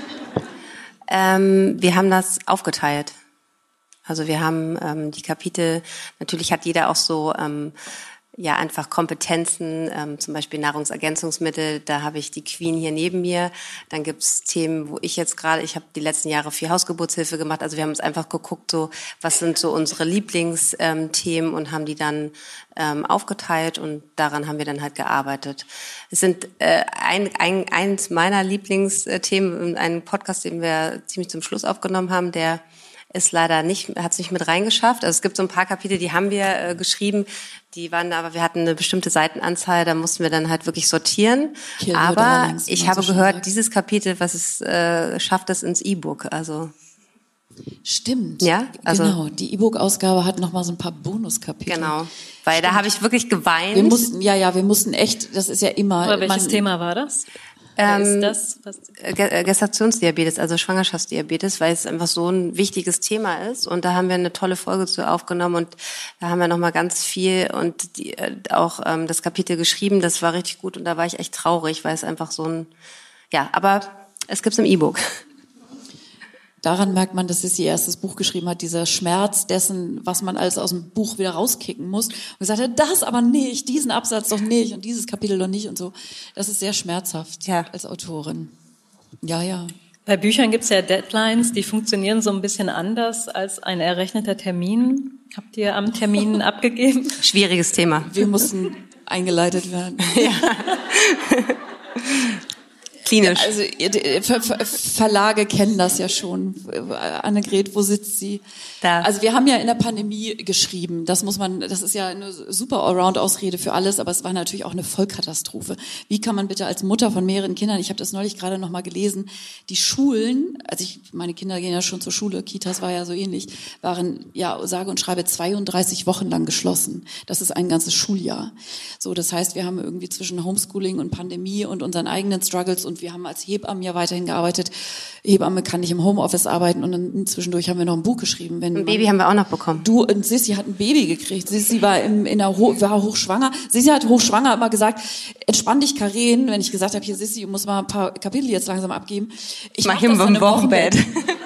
Speaker 5: Wir haben das aufgeteilt. Also wir haben die Kapitel, natürlich hat jeder auch so einfach Kompetenzen, zum Beispiel Nahrungsergänzungsmittel, da habe ich die Queen hier neben mir. Dann gibt's Themen, wo ich habe die letzten Jahre viel Hausgeburtshilfe gemacht, also wir haben uns einfach geguckt, so was sind so unsere Lieblingsthemen, und haben die dann aufgeteilt, und daran haben wir dann halt gearbeitet. Es sind eins meiner Lieblingsthemen, einen Podcast, den wir ziemlich zum Schluss aufgenommen haben, der ist leider hat es nicht mit reingeschafft. Also es gibt so ein paar Kapitel, die haben wir geschrieben, die waren aber, wir hatten eine bestimmte Seitenanzahl, da mussten wir dann halt wirklich sortieren. Aber ich habe gehört, dieses Kapitel, schafft es ins E-Book, also.
Speaker 3: Stimmt.
Speaker 5: Ja, also.
Speaker 3: Genau. Die E-Book-Ausgabe hat noch mal so ein paar Bonuskapitel.
Speaker 5: Genau. Weil da habe ich wirklich geweint.
Speaker 3: Wir mussten echt, das ist ja immer.
Speaker 4: Aber welches Thema war das? Ist das,
Speaker 5: Gestationsdiabetes, also Schwangerschaftsdiabetes, weil es einfach so ein wichtiges Thema ist, und da haben wir eine tolle Folge zu aufgenommen, und da haben wir nochmal ganz viel und auch das Kapitel geschrieben, das war richtig gut, und da war ich echt traurig, weil es einfach aber es gibt's im E-Book.
Speaker 3: Daran merkt man, dass Sissi ihr erstes Buch geschrieben hat, dieser Schmerz dessen, was man alles aus dem Buch wieder rauskicken muss. Und gesagt hat, das aber nicht, diesen Absatz doch nicht und dieses Kapitel doch nicht und so. Das ist sehr schmerzhaft als Autorin. Ja.
Speaker 4: Bei Büchern gibt's ja Deadlines, die funktionieren so ein bisschen anders als ein errechneter Termin. Habt ihr am Termin abgegeben?
Speaker 5: Schwieriges Thema.
Speaker 3: Wir mussten eingeleitet werden.
Speaker 5: Ja. Klinisch.
Speaker 3: Also Verlage kennen das ja schon. Annegret, wo sitzt sie?
Speaker 5: Da.
Speaker 3: Also wir haben ja in der Pandemie geschrieben. Das ist ja eine super Allround-Ausrede für alles, aber es war natürlich auch eine Vollkatastrophe. Wie kann man bitte als Mutter von mehreren Kindern, ich habe das neulich gerade noch mal gelesen, die Schulen, meine Kinder gehen ja schon zur Schule, Kitas war ja so ähnlich, waren ja sage und schreibe 32 Wochen lang geschlossen. Das ist ein ganzes Schuljahr. So, das heißt, wir haben irgendwie zwischen Homeschooling und Pandemie und unseren eigenen Struggles, und wir haben als Hebammen ja weiterhin gearbeitet. Hebamme kann nicht im Homeoffice arbeiten, und dann zwischendurch haben wir noch ein Buch geschrieben.
Speaker 5: Ein Baby haben wir auch noch bekommen.
Speaker 3: Du und Sissi hat ein Baby gekriegt. Sissi war war hochschwanger. Sissi hat hochschwanger immer gesagt, entspann dich, Karen, wenn ich gesagt habe, hier Sissi, du musst mal ein paar Kapitel jetzt langsam abgeben. Ich mach das im Wochenbett.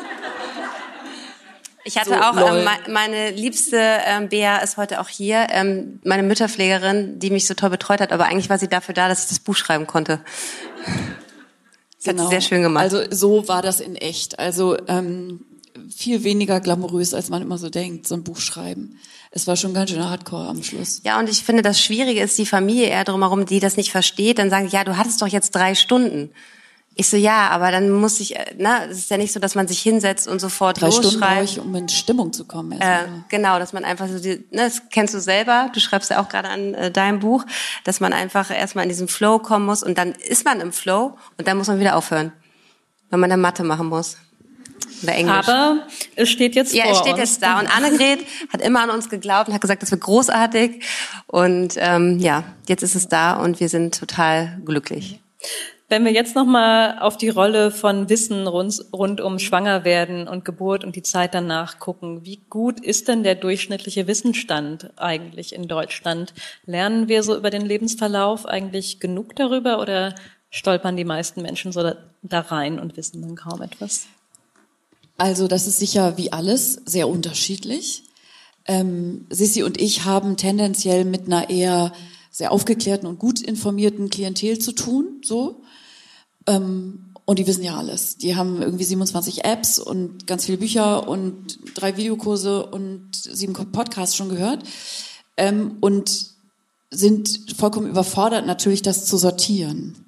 Speaker 5: Ich hatte meine liebste Bea ist heute auch hier, meine Mütterpflegerin, die mich so toll betreut hat, aber eigentlich war sie dafür da, dass ich das Buch schreiben konnte. Das hat sie sehr schön gemacht.
Speaker 3: Also so war das in echt. Also viel weniger glamourös, als man immer so denkt, so ein Buch schreiben. Es war schon ganz schön Hardcore am Schluss.
Speaker 5: Ja, und ich finde, das Schwierige ist die Familie eher drumherum, die das nicht versteht. Dann sagen, ja, du hattest doch jetzt 3 Stunden. Ich so, ja, aber dann muss ich, es ist ja nicht so, dass man sich hinsetzt und sofort
Speaker 3: 3
Speaker 5: losschreibt.
Speaker 3: 3 Stunden brauche ich, um in Stimmung zu kommen.
Speaker 5: Genau, dass man einfach so, das kennst du selber, du schreibst ja auch gerade an deinem Buch, dass man einfach erstmal in diesen Flow kommen muss, und dann ist man im Flow und dann muss man wieder aufhören, weil man dann Mathe machen muss. Oder Englisch.
Speaker 4: Aber es steht jetzt vor uns.
Speaker 5: Ja, es steht jetzt da, und Annegret hat immer an uns geglaubt und hat gesagt, das wird großartig, und jetzt ist es da und wir sind total glücklich.
Speaker 4: Wenn wir jetzt nochmal auf die Rolle von Wissen rund um Schwangerwerden und Geburt und die Zeit danach gucken, wie gut ist denn der durchschnittliche Wissensstand eigentlich in Deutschland? Lernen wir so über den Lebensverlauf eigentlich genug darüber oder stolpern die meisten Menschen so da rein und wissen dann kaum etwas?
Speaker 3: Also das ist sicher wie alles sehr unterschiedlich. Sissi und ich haben tendenziell mit einer eher sehr aufgeklärten und gut informierten Klientel zu tun, so. Und die wissen ja alles. Die haben irgendwie 27 Apps und ganz viele Bücher und 3 Videokurse und 7 Podcasts schon gehört. Und sind vollkommen überfordert, natürlich das zu sortieren.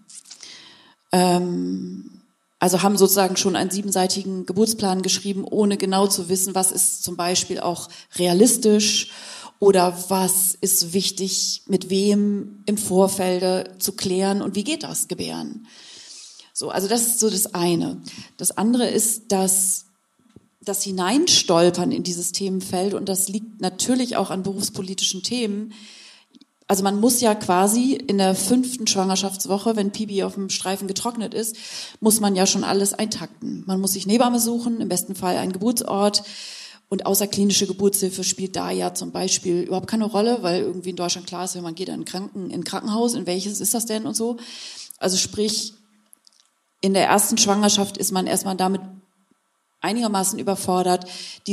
Speaker 3: Also haben sozusagen schon einen 7-seitigen Geburtsplan geschrieben, ohne genau zu wissen, was ist zum Beispiel auch realistisch oder was ist wichtig, mit wem im Vorfeld zu klären und wie geht das Gebären. So, also das ist so das eine. Das andere ist, dass das Hineinstolpern in dieses Themenfeld, und das liegt natürlich auch an berufspolitischen Themen. Also man muss ja quasi in der 5. Schwangerschaftswoche, wenn Pipi auf dem Streifen getrocknet ist, muss man ja schon alles eintakten. Man muss sich eine Hebamme suchen, im besten Fall einen Geburtsort. Und außerklinische Geburtshilfe spielt da ja zum Beispiel überhaupt keine Rolle, weil irgendwie in Deutschland klar ist, wenn man geht in ein Krankenhaus, in welches ist das denn und so. Also sprich, in der ersten Schwangerschaft ist man erstmal damit einigermaßen überfordert,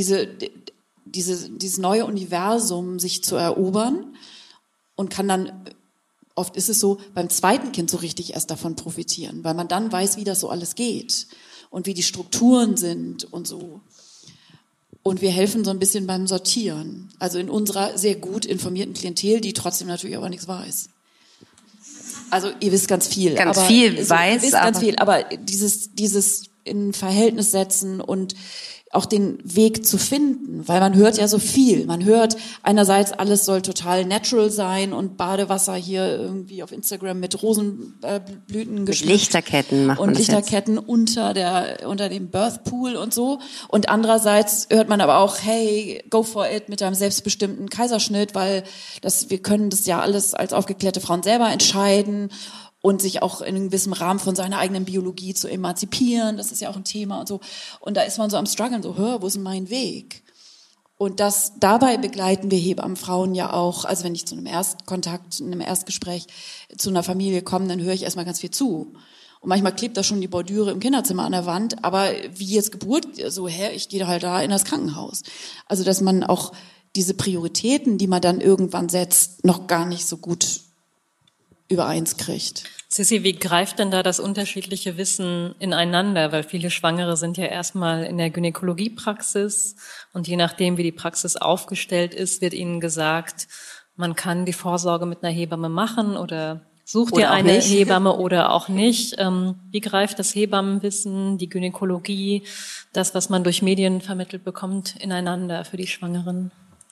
Speaker 3: dieses neue Universum sich zu erobern, und kann dann, oft ist es so, beim zweiten Kind so richtig erst davon profitieren, weil man dann weiß, wie das so alles geht und wie die Strukturen sind und so. Und wir helfen so ein bisschen beim Sortieren, also in unserer sehr gut informierten Klientel, die trotzdem natürlich aber nichts weiß. Also ihr wisst ganz viel.
Speaker 5: Ganz viel weiß.
Speaker 3: Ihr wisst ganz viel, aber dieses in Verhältnis setzen und auch den Weg zu finden, weil man hört ja so viel. Man hört einerseits, alles soll total natural sein und Badewasser hier irgendwie auf Instagram mit Rosenblüten geschmückt.
Speaker 5: Mit Lichterketten macht man
Speaker 3: und
Speaker 5: das
Speaker 3: Lichterketten
Speaker 5: jetzt.
Speaker 3: unter dem Birthpool und so. Und andererseits hört man aber auch, hey, go for it mit deinem selbstbestimmten Kaiserschnitt, weil wir können das ja alles als aufgeklärte Frauen selber entscheiden. Und sich auch in einem gewissen Rahmen von seiner eigenen Biologie zu emanzipieren, das ist ja auch ein Thema und so. Und da ist man so am struggeln, so, wo ist denn mein Weg? Und dabei begleiten wir Hebammenfrauen ja auch, also wenn ich zu einem Erstkontakt, in einem Erstgespräch zu einer Familie komme, dann höre ich erstmal ganz viel zu. Und manchmal klebt da schon die Bordüre im Kinderzimmer an der Wand, aber wie jetzt Geburt, so, ich gehe halt da in das Krankenhaus. Also, dass man auch diese Prioritäten, die man dann irgendwann setzt, noch gar nicht so gut übereins kriegt.
Speaker 4: Sissi, wie greift denn da das unterschiedliche Wissen ineinander? Weil viele Schwangere sind ja erstmal in der Gynäkologiepraxis und je nachdem, wie die Praxis aufgestellt ist, wird ihnen gesagt, man kann die Vorsorge mit einer Hebamme machen oder sucht ihr eine Hebamme oder auch nicht. Wie greift das Hebammenwissen, die Gynäkologie, das, was man durch Medien vermittelt bekommt, ineinander für die Schwangeren?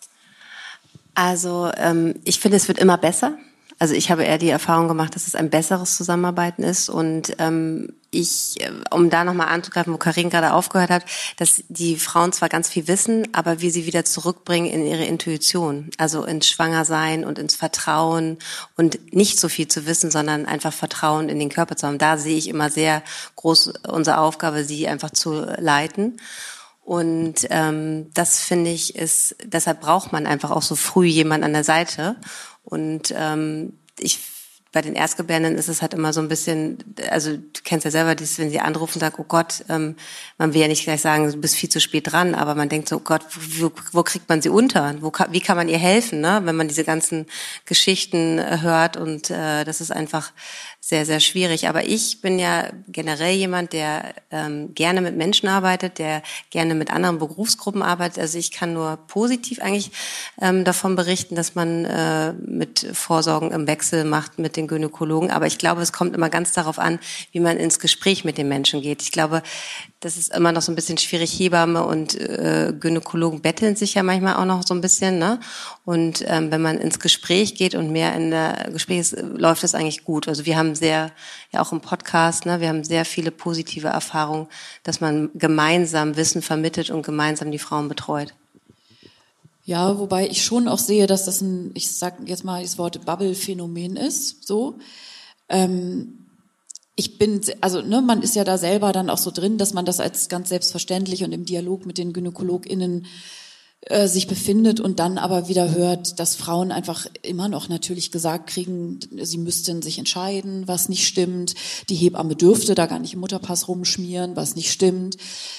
Speaker 5: Also ich finde, es wird immer besser. Also ich habe eher die Erfahrung gemacht, dass es ein besseres Zusammenarbeiten ist und um da nochmal anzugreifen, wo Karin gerade aufgehört hat, dass die Frauen zwar ganz viel wissen, aber wie sie wieder zurückbringen in ihre Intuition, also ins Schwangersein und ins Vertrauen und nicht so viel zu wissen, sondern einfach Vertrauen in den Körper zu haben. Da sehe ich immer sehr groß unsere Aufgabe, sie einfach zu leiten. Und das finde ich deshalb braucht man einfach auch so früh jemand an der Seite. Und bei den Erstgebärenden ist es halt immer so ein bisschen, also du kennst ja selber, wenn sie anrufen und sagen, oh Gott, man will ja nicht gleich sagen, du bist viel zu spät dran, aber man denkt so, oh Gott, wo kriegt man sie unter? Wie kann man ihr helfen, ne? Wenn man diese ganzen Geschichten hört und das ist einfach sehr, sehr schwierig. Aber ich bin ja generell jemand, der gerne mit Menschen arbeitet, der gerne mit anderen Berufsgruppen arbeitet. Also ich kann nur positiv eigentlich davon berichten, dass man mit Vorsorgen im Wechsel macht mit den Gynäkologen. Aber ich glaube, es kommt immer ganz darauf an, wie man ins Gespräch mit den Menschen geht. Ich glaube, das ist immer noch so ein bisschen schwierig. Hebamme und Gynäkologen betteln sich ja manchmal auch noch so ein bisschen, ne? Und wenn man ins Gespräch geht und mehr in der Gespräch ist, läuft es eigentlich gut. Also wir haben auch im Podcast, ne, wir haben sehr viele positive Erfahrungen, dass man gemeinsam Wissen vermittelt und gemeinsam die Frauen betreut.
Speaker 3: Ja, wobei ich schon auch sehe, dass das ich sag jetzt mal das Wort Bubble-Phänomen ist, so. man ist ja da selber dann auch so drin, dass man das als ganz selbstverständlich und im Dialog mit den GynäkologInnen sich befindet und dann aber wieder hört, dass Frauen einfach immer noch natürlich gesagt kriegen, sie müssten sich entscheiden, was nicht stimmt. Die Hebamme dürfte da gar nicht im Mutterpass rumschmieren, was nicht stimmt.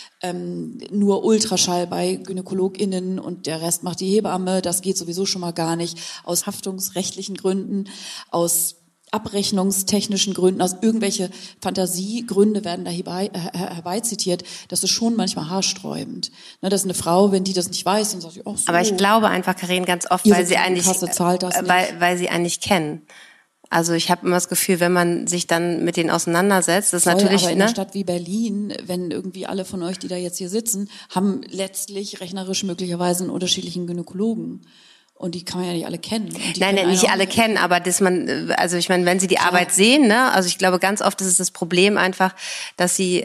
Speaker 3: Nur Ultraschall bei GynäkologInnen und der Rest macht die Hebamme. Das geht sowieso schon mal gar nicht. Aus haftungsrechtlichen Gründen, aus abrechnungstechnischen Gründen, aus irgendwelche Fantasiegründe werden da herbeizitiert. Das ist schon manchmal haarsträubend. Ne, dass eine Frau, wenn die das nicht weiß, dann sagt sie, oh so.
Speaker 5: Aber ich glaube einfach, Karin, ganz oft, weil sie eigentlich kennen. Also ich habe immer das Gefühl, wenn man sich dann mit denen auseinandersetzt, das ist natürlich...
Speaker 3: Aber in einer Stadt wie Berlin, wenn irgendwie alle von euch, die da jetzt hier sitzen, haben letztlich rechnerisch möglicherweise einen unterschiedlichen Gynäkologen. Und die kann man ja nicht alle kennen.
Speaker 5: Nein, nicht alle kennen, aber dass man, also ich meine, wenn sie die Arbeit sehen, ne, also ich glaube, ganz oft ist es das Problem einfach, dass sie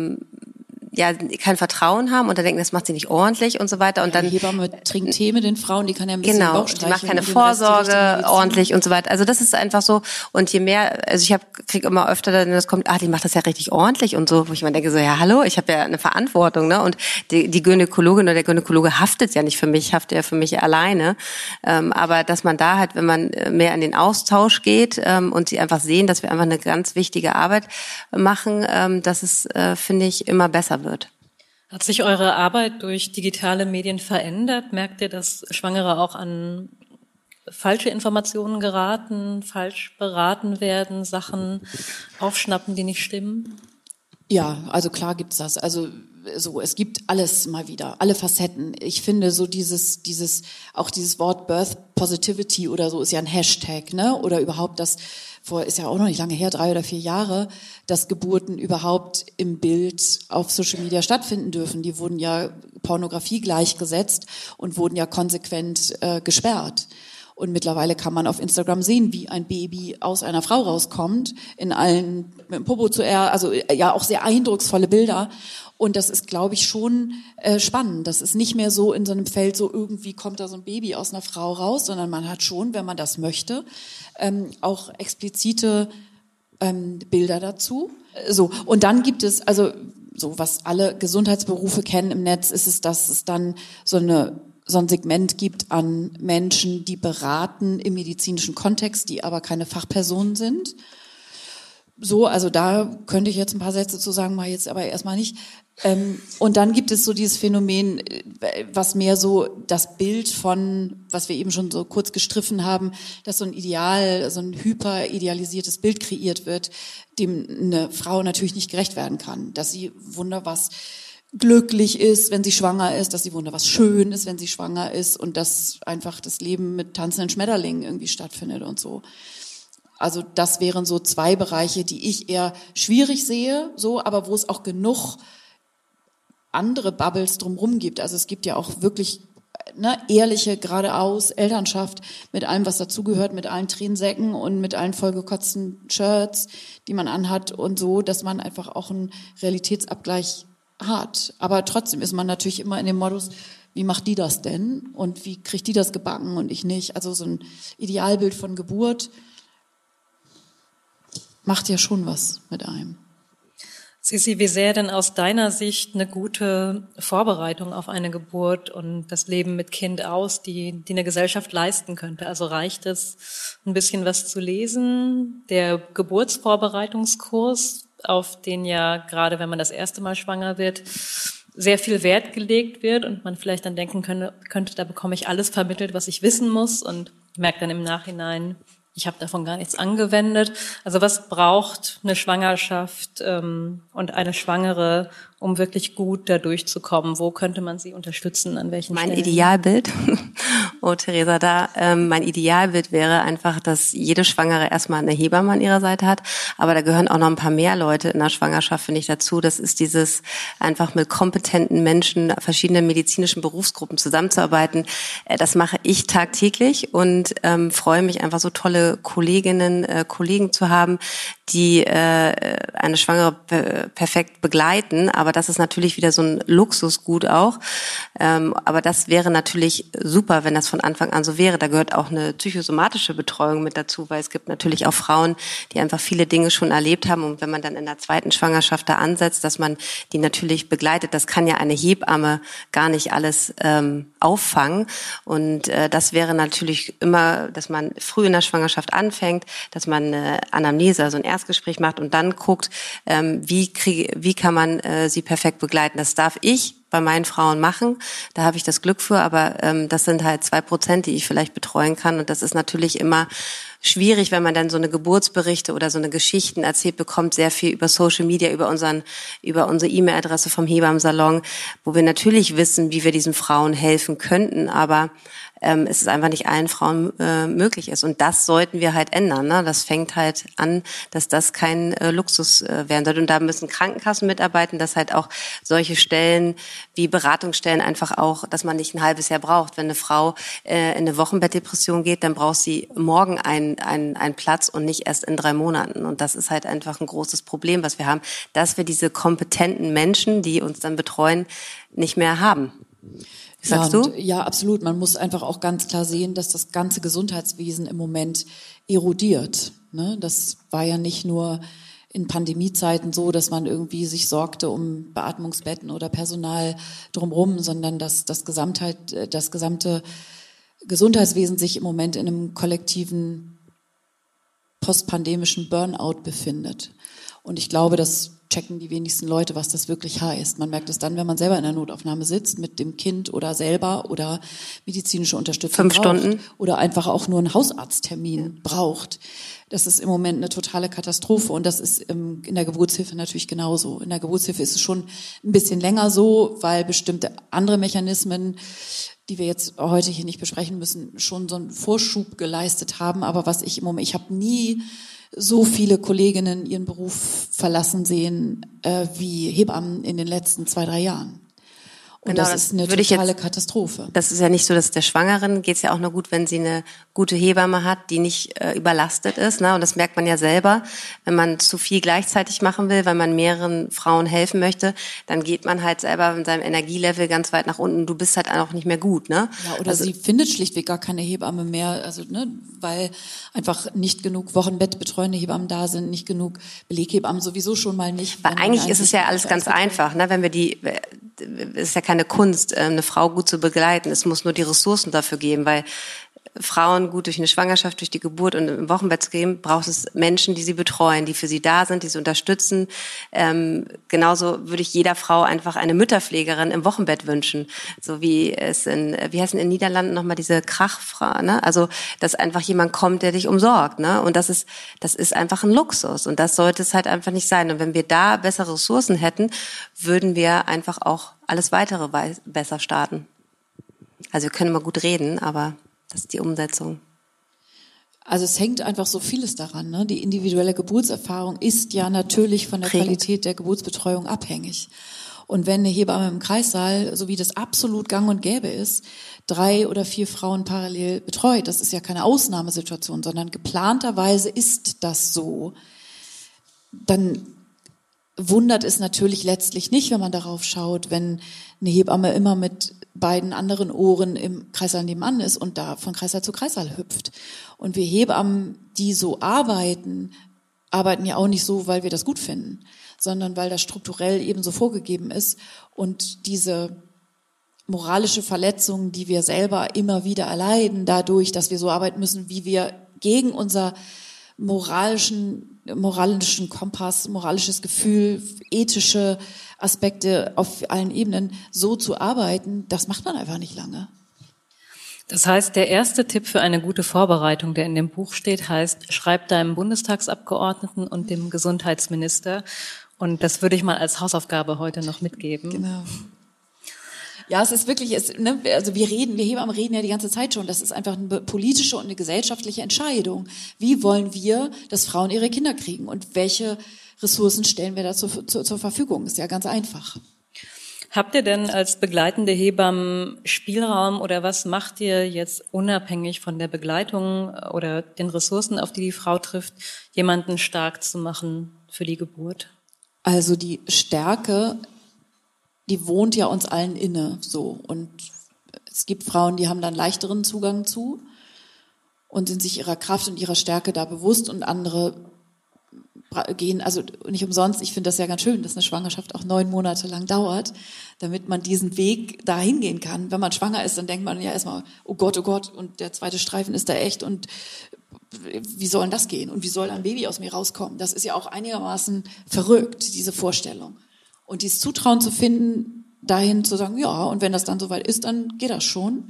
Speaker 5: kein Vertrauen haben und dann denken, das macht sie nicht ordentlich und so weiter. Und dann
Speaker 3: die Hebamme trinkt Tee mit den Frauen, die kann ja ein bisschen Bauch streicheln.
Speaker 5: Die macht keine Vorsorge ordentlich und so weiter. Also das ist einfach so. Und je mehr, also ich krieg immer öfter, dann das kommt, die macht das ja richtig ordentlich und so, wo ich mir denke so, ja hallo, ich habe ja eine Verantwortung, ne? Und die Gynäkologin oder der Gynäkologe haftet ja nicht für mich, haftet ja für mich alleine. Aber dass man da halt, wenn man mehr in den Austausch geht und sie einfach sehen, dass wir einfach eine ganz wichtige Arbeit machen, dass es, finde ich, immer besser wird.
Speaker 4: Hat sich eure Arbeit durch digitale Medien verändert? Merkt ihr, dass Schwangere auch an falsche Informationen geraten, falsch beraten werden, Sachen aufschnappen, die nicht stimmen?
Speaker 3: Ja, also klar gibt's das. Also es gibt alles mal wieder, alle Facetten. Ich finde so dieses Wort Birth Positivity oder so ist ja ein Hashtag, ne? Oder überhaupt ist ja auch noch nicht lange her, 3 oder 4 Jahre, dass Geburten überhaupt im Bild auf Social Media stattfinden dürfen. Die wurden ja Pornografie gleichgesetzt und wurden ja konsequent gesperrt. Und mittlerweile kann man auf Instagram sehen, wie ein Baby aus einer Frau rauskommt, mit dem Popo also ja auch sehr eindrucksvolle Bilder. Und das ist, glaube ich, schon spannend. Das ist nicht mehr so in so einem Feld, so irgendwie kommt da so ein Baby aus einer Frau raus, sondern man hat schon, wenn man das möchte, auch explizite Bilder dazu. So, und dann gibt es, also so was alle Gesundheitsberufe kennen im Netz, ist es, dass es dann so ein Segment gibt an Menschen, die beraten im medizinischen Kontext, die aber keine Fachpersonen sind. So, also da könnte ich jetzt ein paar Sätze zu sagen, mal jetzt aber erstmal nicht. Und dann gibt es so dieses Phänomen, was mehr so das Bild von, was wir eben schon so kurz gestriffen haben, dass so ein hyperidealisiertes Bild kreiert wird, dem eine Frau natürlich nicht gerecht werden kann. Dass sie was glücklich ist, wenn sie schwanger ist, dass sie was schön ist, wenn sie schwanger ist und dass einfach das Leben mit tanzenden Schmetterlingen irgendwie stattfindet und so. Also das wären so 2 Bereiche, die ich eher schwierig sehe, so, aber wo es auch genug andere Bubbles drumherum gibt. Also es gibt ja auch wirklich ehrliche, geradeaus Elternschaft mit allem, was dazugehört, mit allen Tränensäcken und mit allen vollgekotzten Shirts, die man anhat und so, dass man einfach auch einen Realitätsabgleich hat. Aber trotzdem ist man natürlich immer in dem Modus, wie macht die das denn? Und wie kriegt die das gebacken und ich nicht? Also so ein Idealbild von Geburt macht ja schon was mit einem.
Speaker 4: Sissi, wie sähe denn aus deiner Sicht eine gute Vorbereitung auf eine Geburt und das Leben mit Kind aus, die eine Gesellschaft leisten könnte? Also reicht es, ein bisschen was zu lesen? Der Geburtsvorbereitungskurs, auf den ja gerade, wenn man das erste Mal schwanger wird, sehr viel Wert gelegt wird und man vielleicht dann denken könnte, da bekomme ich alles vermittelt, was ich wissen muss und merkt dann im Nachhinein, ich habe davon gar nichts angewendet. Also was braucht eine Schwangerschaft und eine Schwangere, um wirklich gut da durchzukommen? Wo könnte man sie unterstützen? An welchen Stellen?
Speaker 5: Mein Idealbild, Theresa, mein Idealbild wäre einfach, dass jede Schwangere erstmal eine Hebamme an ihrer Seite hat. Aber da gehören auch noch ein paar mehr Leute in der Schwangerschaft, finde ich, dazu. Das ist dieses einfach mit kompetenten Menschen, verschiedenen medizinischen Berufsgruppen zusammenzuarbeiten. Das mache ich tagtäglich und freue mich einfach so tolle Kollegen zu haben, die eine Schwangere perfekt begleiten, aber Aber das ist natürlich wieder so ein Luxusgut auch. Aber das wäre natürlich super, wenn das von Anfang an so wäre. Da gehört auch eine psychosomatische Betreuung mit dazu, weil es gibt natürlich auch Frauen, die einfach viele Dinge schon erlebt haben. Und wenn man dann in der zweiten Schwangerschaft da ansetzt, dass man die natürlich begleitet, das kann ja eine Hebamme gar nicht alles auffangen. Und das wäre natürlich immer, dass man früh in der Schwangerschaft anfängt, dass man eine Anamnese, also ein Erstgespräch macht und dann guckt, wie kann man sie perfekt begleiten. Das darf ich bei meinen Frauen machen. Da habe ich das Glück für, aber das sind halt 2%, die ich vielleicht betreuen kann. Und das ist natürlich immer schwierig, wenn man dann so eine Geburtsberichte oder so eine Geschichten erzählt bekommt, sehr viel über Social Media, über unsere E-Mail-Adresse vom Hebammensalon, wo wir natürlich wissen, wie wir diesen Frauen helfen könnten, aber es ist einfach nicht allen Frauen möglich ist. Und das sollten wir halt ändern. Ne? Das fängt halt an, dass das kein Luxus werden sollte. Und da müssen Krankenkassen mitarbeiten, dass halt auch solche Stellen wie Beratungsstellen einfach auch, dass man nicht ein halbes Jahr braucht. Wenn eine Frau in eine Wochenbettdepression geht, dann braucht sie morgen einen Platz und nicht erst in 3 Monaten. Und das ist halt einfach ein großes Problem, was wir haben, dass wir diese kompetenten Menschen, die uns dann betreuen, nicht mehr haben. Sagst du?
Speaker 3: Ja, absolut. Man muss einfach auch ganz klar sehen, dass das ganze Gesundheitswesen im Moment erodiert. Ne? Das war ja nicht nur in Pandemiezeiten so, dass man irgendwie sich sorgte um Beatmungsbetten oder Personal drumherum, sondern dass das gesamte Gesundheitswesen sich im Moment in einem kollektiven postpandemischen Burnout befindet. Und ich glaube, das checken die wenigsten Leute, was das wirklich heißt. Man merkt es dann, wenn man selber in der Notaufnahme sitzt mit dem Kind oder selber oder medizinische Unterstützung
Speaker 5: 5 Stunden
Speaker 3: oder einfach auch nur einen Hausarzttermin braucht. Das ist im Moment eine totale Katastrophe und das ist in der Geburtshilfe natürlich genauso. In der Geburtshilfe ist es schon ein bisschen länger so, weil bestimmte andere Mechanismen, die wir jetzt heute hier nicht besprechen müssen, schon so einen Vorschub geleistet haben. Aber was ich habe nie so viele Kolleginnen ihren Beruf verlassen sehen wie Hebammen in den letzten 2-3 Jahren. Und
Speaker 5: genau,
Speaker 3: das ist eine totale Katastrophe.
Speaker 5: Das ist ja nicht so, dass der Schwangeren geht's ja auch nur gut, wenn sie eine gute Hebamme hat, die nicht überlastet ist. Ne? Und das merkt man ja selber, wenn man zu viel gleichzeitig machen will, weil man mehreren Frauen helfen möchte, dann geht man halt selber mit seinem Energielevel ganz weit nach unten. Du bist halt auch nicht mehr gut. Ne?
Speaker 3: Ja, oder sie findet schlichtweg gar keine Hebamme mehr, also weil einfach nicht genug wochenbettbetreuende Hebammen da sind, nicht genug Beleghebammen sowieso schon mal nicht.
Speaker 5: Weil eigentlich ist es ja alles ganz einfach, ne? Wenn wir es ist ja keine Kunst, eine Frau gut zu begleiten. Es muss nur die Ressourcen dafür geben, weil Frauen gut durch eine Schwangerschaft, durch die Geburt und im Wochenbett zu gehen, braucht es Menschen, die sie betreuen, die für sie da sind, die sie unterstützen. Genauso würde ich jeder Frau einfach eine Mütterpflegerin im Wochenbett wünschen. So wie es wie heißen in den Niederlanden nochmal diese Krachfrau, ne? Also, dass einfach jemand kommt, der dich umsorgt, ne? Und das ist einfach ein Luxus. Und das sollte es halt einfach nicht sein. Und wenn wir da bessere Ressourcen hätten, würden wir einfach auch alles weitere besser starten. Also wir können immer gut reden, aber das ist die Umsetzung.
Speaker 3: Also es hängt einfach so vieles daran. Ne? Die individuelle Geburtserfahrung ist ja natürlich von der Qualität der Geburtsbetreuung abhängig. Und wenn eine Hebamme im Kreissaal, so wie das absolut gang und gäbe ist, 3 oder 4 Frauen parallel betreut, das ist ja keine Ausnahmesituation, sondern geplanterweise ist das so, dann wundert es natürlich letztlich nicht, wenn man darauf schaut, wenn eine Hebamme immer mit beiden anderen Ohren im Kreissaal nebenan ist und da von Kreissaal zu Kreissaal hüpft. Und wir Hebammen, die so arbeiten ja auch nicht so, weil wir das gut finden, sondern weil das strukturell eben so vorgegeben ist und diese moralische Verletzung, die wir selber immer wieder erleiden, dadurch, dass wir so arbeiten müssen, wie wir gegen unser moralischen Kompass, moralisches Gefühl, ethische Aspekte auf allen Ebenen so zu arbeiten, das macht man einfach nicht lange.
Speaker 4: Das heißt, der erste Tipp für eine gute Vorbereitung, der in dem Buch steht, heißt, schreib deinem Bundestagsabgeordneten und dem Gesundheitsminister. Und das würde ich mal als Hausaufgabe heute noch mitgeben.
Speaker 3: Genau. Ja, es ist wirklich, also wir Hebammen reden ja die ganze Zeit schon, das ist einfach eine politische und eine gesellschaftliche Entscheidung. Wie wollen wir, dass Frauen ihre Kinder kriegen und welche Ressourcen stellen wir da zur Verfügung? Ist ja ganz einfach.
Speaker 4: Habt ihr denn als begleitende Hebammen Spielraum oder was macht ihr jetzt unabhängig von der Begleitung oder den Ressourcen, auf die die Frau trifft, jemanden stark zu machen für die Geburt?
Speaker 3: Also die Stärke die wohnt ja uns allen inne, so. Und es gibt Frauen, die haben dann leichteren Zugang zu und sind sich ihrer Kraft und ihrer Stärke da bewusst, und andere gehen, also nicht umsonst, ich finde das ja ganz schön, dass eine Schwangerschaft auch 9 Monate lang dauert, damit man diesen Weg dahin gehen kann. Wenn man schwanger ist, dann denkt man ja erstmal, oh Gott, und der zweite Streifen ist da echt, und wie soll denn das gehen? Und wie soll ein Baby aus mir rauskommen? Das ist ja auch einigermaßen verrückt, diese Vorstellung. Und dieses Zutrauen zu finden, dahin zu sagen, ja, und wenn das dann soweit ist, dann geht das schon.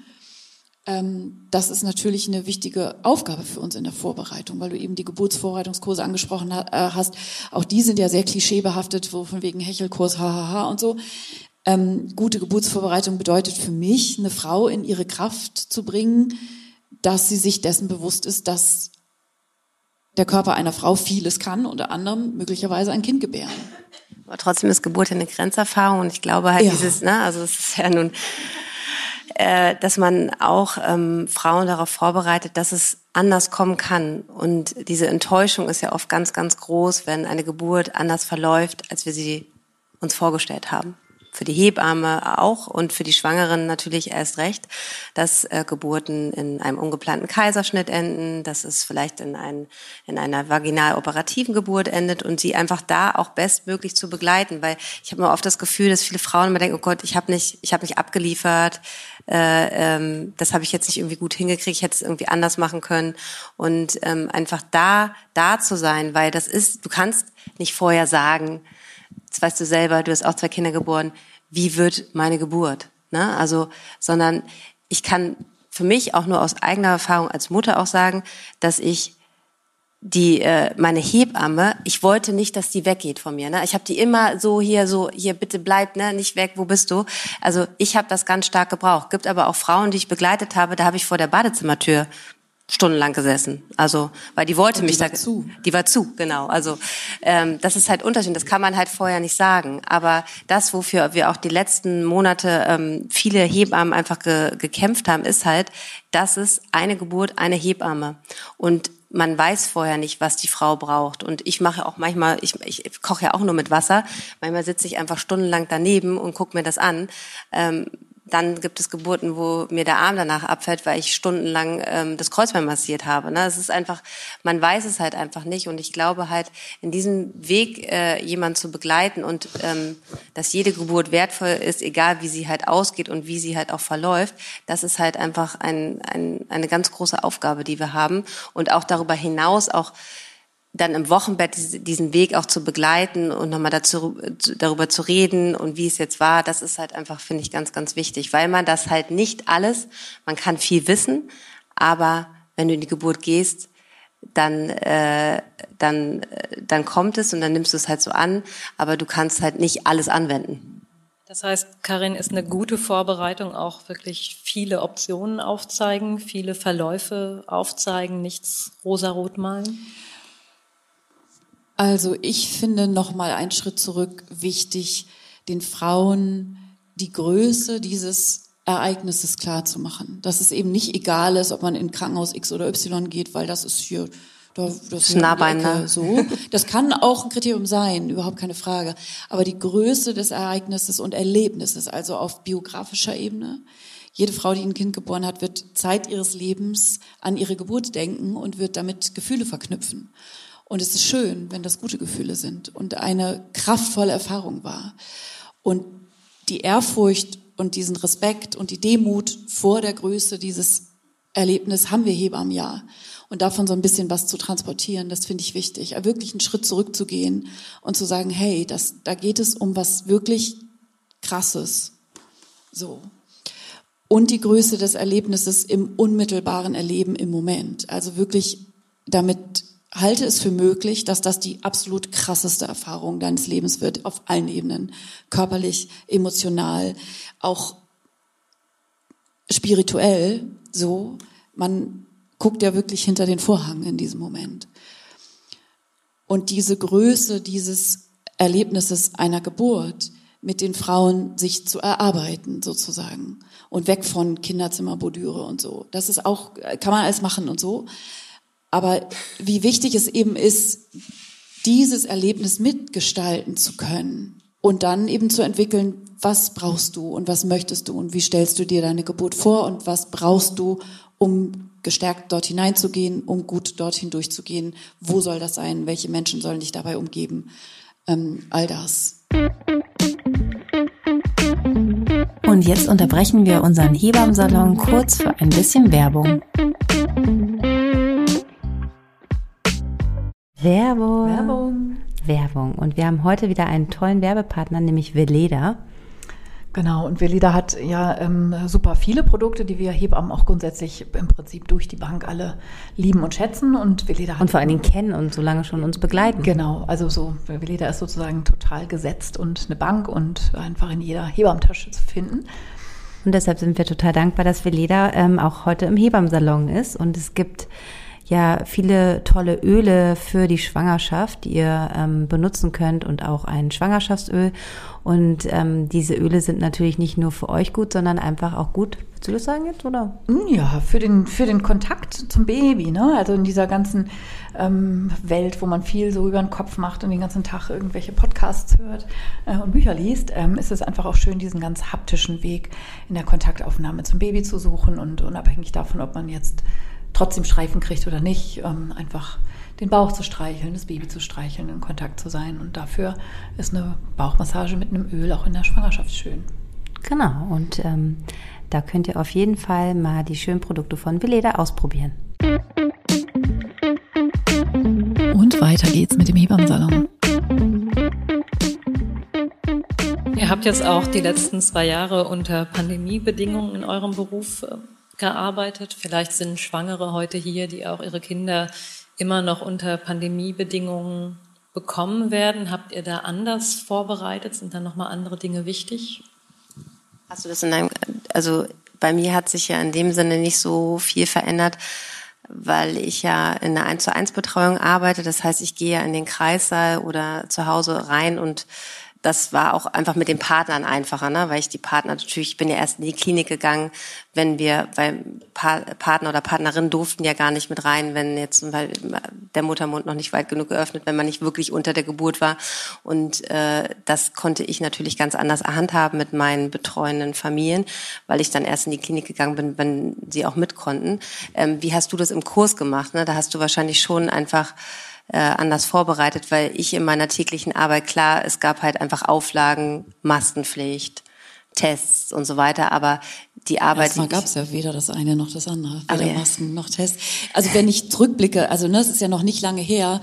Speaker 3: Das ist natürlich eine wichtige Aufgabe für uns in der Vorbereitung, weil du eben die Geburtsvorbereitungskurse angesprochen hast. Auch die sind ja sehr klischeebehaftet, wo von wegen Hechelkurs, hahaha und so. Gute Geburtsvorbereitung bedeutet für mich, eine Frau in ihre Kraft zu bringen, dass sie sich dessen bewusst ist, dass der Körper einer Frau vieles kann, unter anderem möglicherweise ein Kind gebären.
Speaker 5: Aber trotzdem ist Geburt ja eine Grenzerfahrung, und ich glaube halt also es ist ja nun, dass man auch Frauen darauf vorbereitet, dass es anders kommen kann. Und diese Enttäuschung ist ja oft ganz, ganz groß, wenn eine Geburt anders verläuft, als wir sie uns vorgestellt haben. Für die Hebamme auch und für die Schwangeren natürlich erst recht, dass Geburten in einem ungeplanten Kaiserschnitt enden, dass es vielleicht in einer vaginal-operativen Geburt endet, und sie einfach da auch bestmöglich zu begleiten, weil ich habe immer oft das Gefühl, dass viele Frauen immer denken, oh Gott, ich habe nicht abgeliefert, das habe ich jetzt nicht irgendwie gut hingekriegt, ich hätte es irgendwie anders machen können, und einfach da zu sein, weil das ist, du kannst nicht vorher sagen, das weißt du selber, du hast auch 2 Kinder geboren, wie wird meine Geburt? Ne? Also, sondern ich kann für mich auch nur aus eigener Erfahrung als Mutter auch sagen, dass ich meine Hebamme, ich wollte nicht, dass die weggeht von mir. Ne? Ich habe die immer so hier bitte bleib, ne, nicht weg, wo bist du? Also ich habe das ganz stark gebraucht. Gibt aber auch Frauen, die ich begleitet habe, da habe ich vor der Badezimmertür stundenlang gesessen, also weil die wollte mich da, die war zu, genau, also das ist halt Unterschied, das kann man halt vorher nicht sagen, aber das, wofür wir auch die letzten Monate viele Hebammen einfach gekämpft haben, ist halt, dass es eine Geburt, eine Hebamme, und man weiß vorher nicht, was die Frau braucht, und ich mache auch manchmal, ich koche ja auch nur mit Wasser, manchmal sitze ich einfach stundenlang daneben und gucke mir das an. Dann gibt es Geburten, wo mir der Arm danach abfällt, weil ich stundenlang das Kreuzbein massiert habe. Ne? Es ist einfach, man weiß es halt einfach nicht. Und ich glaube halt, in diesem Weg jemanden zu begleiten und dass jede Geburt wertvoll ist, egal wie sie halt ausgeht und wie sie halt auch verläuft, das ist halt einfach eine ganz große Aufgabe, die wir haben. Und auch darüber hinaus auch dann im Wochenbett diesen Weg auch zu begleiten und nochmal darüber zu reden und wie es jetzt war, das ist halt einfach, finde ich, ganz, ganz wichtig, weil man das halt nicht alles, man kann viel wissen, aber wenn du in die Geburt gehst, dann kommt es und dann nimmst du es halt so an, aber du kannst halt nicht alles anwenden.
Speaker 4: Das heißt, Karin, ist eine gute Vorbereitung auch wirklich viele Optionen aufzeigen, viele Verläufe aufzeigen, nichts rosarot malen?
Speaker 3: Also ich finde nochmal einen Schritt zurück wichtig, den Frauen die Größe dieses Ereignisses klar zu machen. Dass es eben nicht egal ist, ob man in Krankenhaus X oder Y geht, weil das ist hier, das ist
Speaker 5: nah beieinander.
Speaker 3: So. Das kann auch ein Kriterium sein, überhaupt keine Frage. Aber die Größe des Ereignisses und Erlebnisses, also auf biografischer Ebene. Jede Frau, die ein Kind geboren hat, wird Zeit ihres Lebens an ihre Geburt denken und wird damit Gefühle verknüpfen. Und es ist schön, wenn das gute Gefühle sind und eine kraftvolle Erfahrung war. Und die Ehrfurcht und diesen Respekt und die Demut vor der Größe dieses Erlebnisses haben wir Hebammen ja. Und davon so ein bisschen was zu transportieren, das finde ich wichtig. Wirklich einen Schritt zurückzugehen und zu sagen, hey, da geht es um was wirklich Krasses. So. Und die Größe des Erlebnisses im unmittelbaren Erleben im Moment. Also wirklich damit halte es für möglich, dass das die absolut krasseste Erfahrung deines Lebens wird, auf allen Ebenen. Körperlich, emotional, auch spirituell, so. Man guckt ja wirklich hinter den Vorhang in diesem Moment. Und diese Größe dieses Erlebnisses einer Geburt mit den Frauen sich zu erarbeiten, sozusagen. Und weg von Kinderzimmerbouldüre und so. Das ist auch, kann man alles machen und so. Aber wie wichtig es eben ist, dieses Erlebnis mitgestalten zu können Und dann eben zu entwickeln, was brauchst du und was möchtest du und wie stellst du dir deine Geburt vor und was brauchst du, um gestärkt dort hineinzugehen, um gut dorthin durchzugehen. Wo soll das sein? Welche Menschen sollen dich dabei umgeben? All das.
Speaker 2: Und jetzt unterbrechen wir unseren Hebammensalon kurz für ein bisschen Werbung. Werbung. Und wir haben heute wieder einen tollen Werbepartner, nämlich Veleda.
Speaker 3: Genau, und Veleda hat ja super viele Produkte, die wir Hebammen auch grundsätzlich im Prinzip durch die Bank alle lieben und schätzen. Und Veleda hat
Speaker 2: und vor allen Dingen kennen und so lange schon uns begleiten.
Speaker 3: Genau, also so Veleda ist sozusagen total gesetzt und eine Bank und einfach in jeder Hebammentasche zu finden.
Speaker 2: Und deshalb sind wir total dankbar, dass Veleda auch heute im Hebammensalon ist. Und es gibt ja viele tolle Öle für die Schwangerschaft, die ihr benutzen könnt und auch ein Schwangerschaftsöl. Und diese Öle sind natürlich nicht nur für euch gut, sondern einfach auch gut. Willst du das sagen jetzt, oder?
Speaker 3: Ja, für den Kontakt zum Baby, ne? Also in dieser ganzen Welt, wo man viel so über den Kopf macht und den ganzen Tag irgendwelche Podcasts hört und Bücher liest, ist es einfach auch schön, diesen ganz haptischen Weg in der Kontaktaufnahme zum Baby zu suchen und unabhängig davon, ob man jetzt trotzdem Streifen kriegt oder nicht, einfach den Bauch zu streicheln, das Baby zu streicheln, in Kontakt zu sein. Und dafür ist eine Bauchmassage mit einem Öl auch in der Schwangerschaft schön.
Speaker 2: Genau, und da könnt ihr auf jeden Fall mal die schönen Produkte von Veleda ausprobieren.
Speaker 3: Und weiter geht's mit dem Hebammensalon.
Speaker 4: Ihr habt jetzt auch die letzten 2 Jahre unter Pandemiebedingungen in eurem Beruf gearbeitet. Vielleicht sind Schwangere heute hier, die auch ihre Kinder immer noch unter Pandemiebedingungen bekommen werden. Habt ihr da anders vorbereitet? Sind da nochmal andere Dinge wichtig?
Speaker 5: Hast du das also bei mir hat sich ja in dem Sinne nicht so viel verändert, weil ich ja in einer 1:1 Betreuung arbeite. Das heißt, ich gehe ja in den Kreissaal oder zu Hause rein und das war auch einfach mit den Partnern einfacher, ne? Weil ich die Partner natürlich, ich bin ja erst in die Klinik gegangen, weil Partner oder Partnerin durften ja gar nicht mit rein, wenn jetzt weil der Muttermund noch nicht weit genug geöffnet, wenn man nicht wirklich unter der Geburt war. Und das konnte ich natürlich ganz anders handhaben mit meinen betreuenden Familien, weil ich dann erst in die Klinik gegangen bin, wenn sie auch mit konnten. Wie hast du das im Kurs gemacht? Ne? Da hast du wahrscheinlich schon einfach anders vorbereitet, weil ich in meiner täglichen Arbeit, klar, es gab halt einfach Auflagen, Maskenpflicht, Tests und so weiter, aber die Arbeit...
Speaker 3: Erstmal gab es ja weder das eine noch das andere, weder Masken noch Tests. Also wenn ich zurückblicke, also es ist ja noch nicht lange her,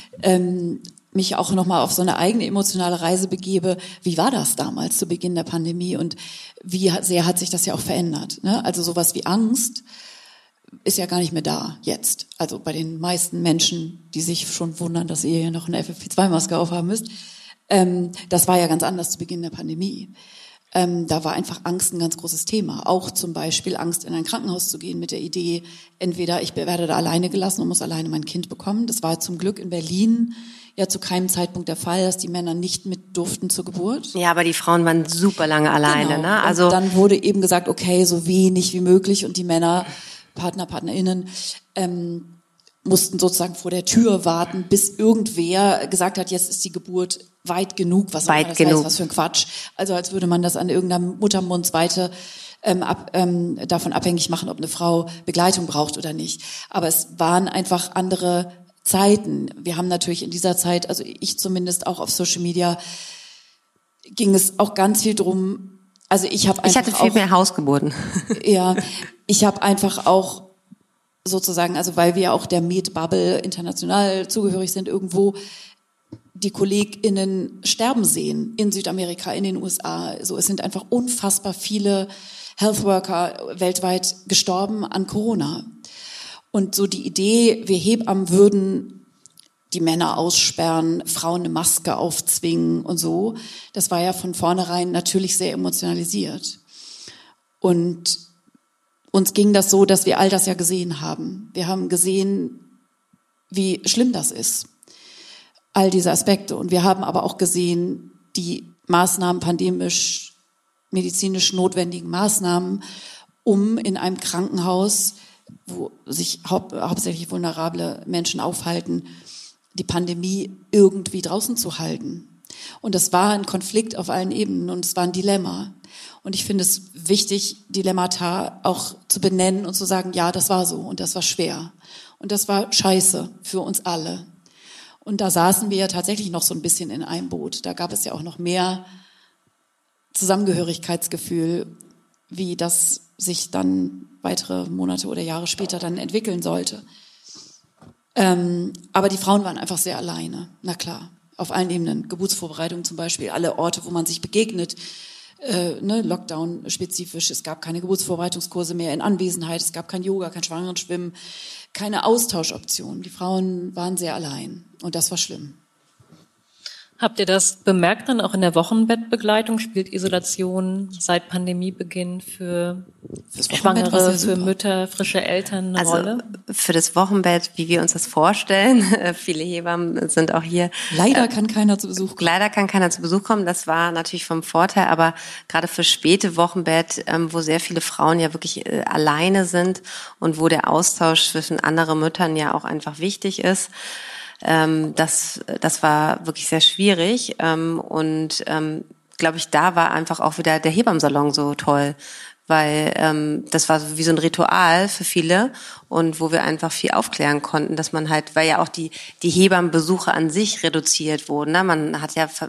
Speaker 3: mich auch nochmal auf so eine eigene emotionale Reise begebe, wie war das damals zu Beginn der Pandemie und wie sehr hat sich das ja auch verändert, ne? Also sowas wie Angst ist ja gar nicht mehr da jetzt. Also bei den meisten Menschen, die sich schon wundern, dass ihr hier noch eine FFP2-Maske aufhaben müsst. Das war ja ganz anders zu Beginn der Pandemie. Da war einfach Angst ein ganz großes Thema. Auch zum Beispiel Angst, in ein Krankenhaus zu gehen mit der Idee, entweder ich werde da alleine gelassen und muss alleine mein Kind bekommen. Das war zum Glück in Berlin ja zu keinem Zeitpunkt der Fall, dass die Männer nicht mit durften zur Geburt.
Speaker 5: Ja, aber die Frauen waren super lange alleine.
Speaker 3: Genau.
Speaker 5: Ne? Also
Speaker 3: und dann wurde eben gesagt, okay, so wenig wie möglich und die Männer... PartnerInnen mussten sozusagen vor der Tür warten, bis irgendwer gesagt hat, jetzt ist die Geburt weit genug, was für ein Quatsch. Also als würde man das an irgendeiner Muttermundsweite davon abhängig machen, ob eine Frau Begleitung braucht oder nicht. Aber es waren einfach andere Zeiten. Wir haben natürlich in dieser Zeit, also ich zumindest auch auf Social Media, ging es auch ganz viel drum. Also ich
Speaker 5: hatte viel mehr Hausgeburten.
Speaker 3: Ja, ich habe einfach auch sozusagen, also weil wir auch der Med-Bubble international zugehörig sind, irgendwo die KollegInnen sterben sehen in Südamerika, in den USA. So, es sind einfach unfassbar viele Healthworker weltweit gestorben an Corona. Und so die Idee, wir Hebammen würden die Männer aussperren, Frauen eine Maske aufzwingen und so, das war ja von vornherein natürlich sehr emotionalisiert. Und uns ging das so, dass wir all das ja gesehen haben. Wir haben gesehen, wie schlimm das ist, all diese Aspekte. Und wir haben aber auch gesehen, die Maßnahmen, pandemisch, medizinisch notwendigen Maßnahmen, um in einem Krankenhaus, wo sich hauptsächlich vulnerable Menschen aufhalten, die Pandemie irgendwie draußen zu halten. Und das war ein Konflikt auf allen Ebenen und es war ein Dilemma. Und ich finde es wichtig, Dilemmata auch zu benennen und zu sagen, ja, das war so und das war schwer. Und das war scheiße für uns alle. Und da saßen wir ja tatsächlich noch so ein bisschen in einem Boot. Da gab es ja auch noch mehr Zusammengehörigkeitsgefühl, wie das sich dann weitere Monate oder Jahre später dann entwickeln sollte. Aber die Frauen waren einfach sehr alleine, na klar, auf allen Ebenen. Geburtsvorbereitung zum Beispiel, alle Orte, wo man sich begegnet, Lockdown spezifisch. Es gab keine Geburtsvorbereitungskurse mehr in Anwesenheit, es gab kein Yoga, kein Schwangerenschwimmen, keine Austauschoptionen. Die Frauen waren sehr allein und das war schlimm.
Speaker 4: Habt ihr das bemerkt dann auch in der Wochenbettbegleitung? Spielt Isolation seit Pandemiebeginn für Schwangere, für Mütter, frische Eltern eine Rolle?
Speaker 5: Für das Wochenbett, wie wir uns das vorstellen, viele Hebammen sind auch hier.
Speaker 3: Leider kann keiner zu Besuch kommen.
Speaker 5: Leider kann keiner zu Besuch kommen, das war natürlich vom Vorteil, aber gerade für späte Wochenbett, wo sehr viele Frauen ja wirklich alleine sind und wo der Austausch zwischen anderen Müttern ja auch einfach wichtig ist, das war wirklich sehr schwierig und glaube ich, da war einfach auch wieder der Hebammensalon so toll, weil das war wie so ein Ritual für viele und wo wir einfach viel aufklären konnten, dass man halt, weil ja auch die Hebammenbesuche an sich reduziert wurden, ne? Man hat ja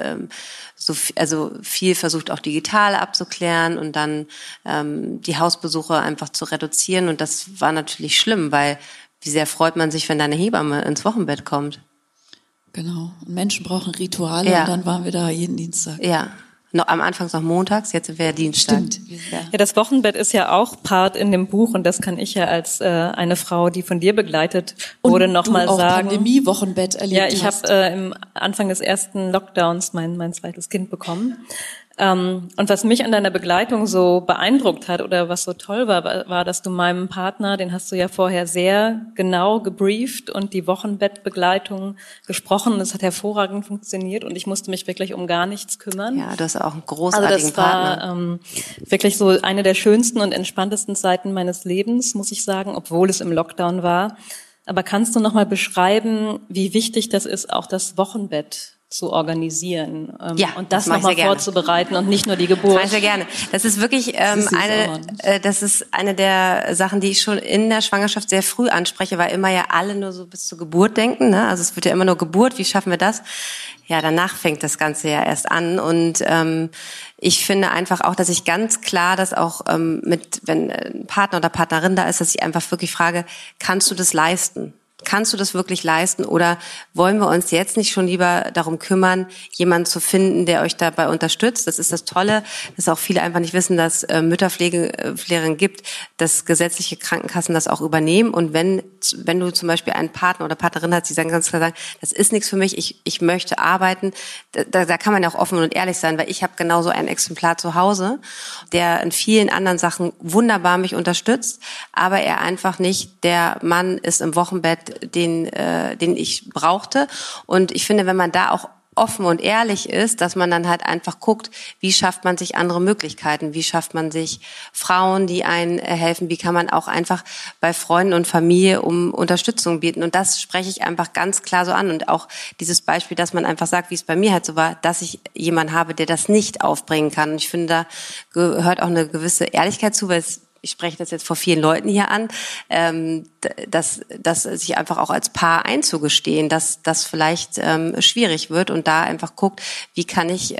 Speaker 5: viel versucht auch digital abzuklären und dann die Hausbesuche einfach zu reduzieren und das war natürlich schlimm, weil wie sehr freut man sich, wenn deine Hebamme ins Wochenbett kommt.
Speaker 3: Genau. Und Menschen brauchen Rituale und dann waren wir da jeden Dienstag.
Speaker 5: Ja. Noch, am Anfang noch montags, jetzt wäre Dienstag.
Speaker 3: Stimmt.
Speaker 4: Ja, das Wochenbett ist ja auch Part in dem Buch und das kann ich ja als eine Frau, die von dir begleitet wurde, nochmal sagen.
Speaker 3: Pandemie-Wochenbett erlebt.
Speaker 4: Ja, ich habe im Anfang des ersten Lockdowns mein zweites Kind bekommen. Und was mich an deiner Begleitung so beeindruckt hat oder was so toll war, dass du meinem Partner, den hast du ja vorher sehr genau gebrieft und die Wochenbettbegleitung gesprochen. Das hat hervorragend funktioniert und ich musste mich wirklich um gar nichts kümmern.
Speaker 5: Ja, du hast auch einen großartigen Partner.
Speaker 4: Also das war wirklich so eine der schönsten und entspanntesten Zeiten meines Lebens, muss ich sagen, obwohl es im Lockdown war. Aber kannst du noch mal beschreiben, wie wichtig das ist, auch das Wochenbett zu organisieren und das nochmal vorzubereiten und nicht nur die Geburt.
Speaker 5: Das mache ich sehr gerne. Das ist wirklich das ist eine der Sachen, die ich schon in der Schwangerschaft sehr früh anspreche, weil immer ja alle nur so bis zur Geburt denken, ne? Also es wird ja immer nur Geburt, wie schaffen wir das? Ja, danach fängt das Ganze ja erst an und ich finde einfach auch, dass ich ganz klar das auch wenn ein Partner oder Partnerin da ist, dass ich einfach wirklich frage, kannst du das leisten? Kannst du das wirklich leisten oder wollen wir uns jetzt nicht schon lieber darum kümmern, jemanden zu finden, der euch dabei unterstützt? Das ist das Tolle, dass auch viele einfach nicht wissen, dass Mütterpflegerinnen gibt, dass gesetzliche Krankenkassen das auch übernehmen. Und wenn du zum Beispiel einen Partner oder Partnerin hast, die sagen ganz klar sagen, das ist nichts für mich, ich möchte arbeiten, da kann man ja auch offen und ehrlich sein, weil ich habe genauso ein Exemplar zu Hause, der in vielen anderen Sachen wunderbar mich unterstützt, aber er einfach nicht der Mann ist im Wochenbett, den ich brauchte. Und ich finde, wenn man da auch offen und ehrlich ist, dass man dann halt einfach guckt, wie schafft man sich andere Möglichkeiten, wie schafft man sich Frauen, die einen helfen, wie kann man auch einfach bei Freunden und Familie um Unterstützung bieten. Und das spreche ich einfach ganz klar so an. Und auch dieses Beispiel, dass man einfach sagt, wie es bei mir halt so war, dass ich jemanden habe, der das nicht aufbringen kann. Und ich finde, da gehört auch eine gewisse Ehrlichkeit zu, weil ich spreche das jetzt vor vielen Leuten hier an, dass sich einfach auch als Paar einzugestehen, dass das vielleicht schwierig wird und da einfach guckt, wie kann ich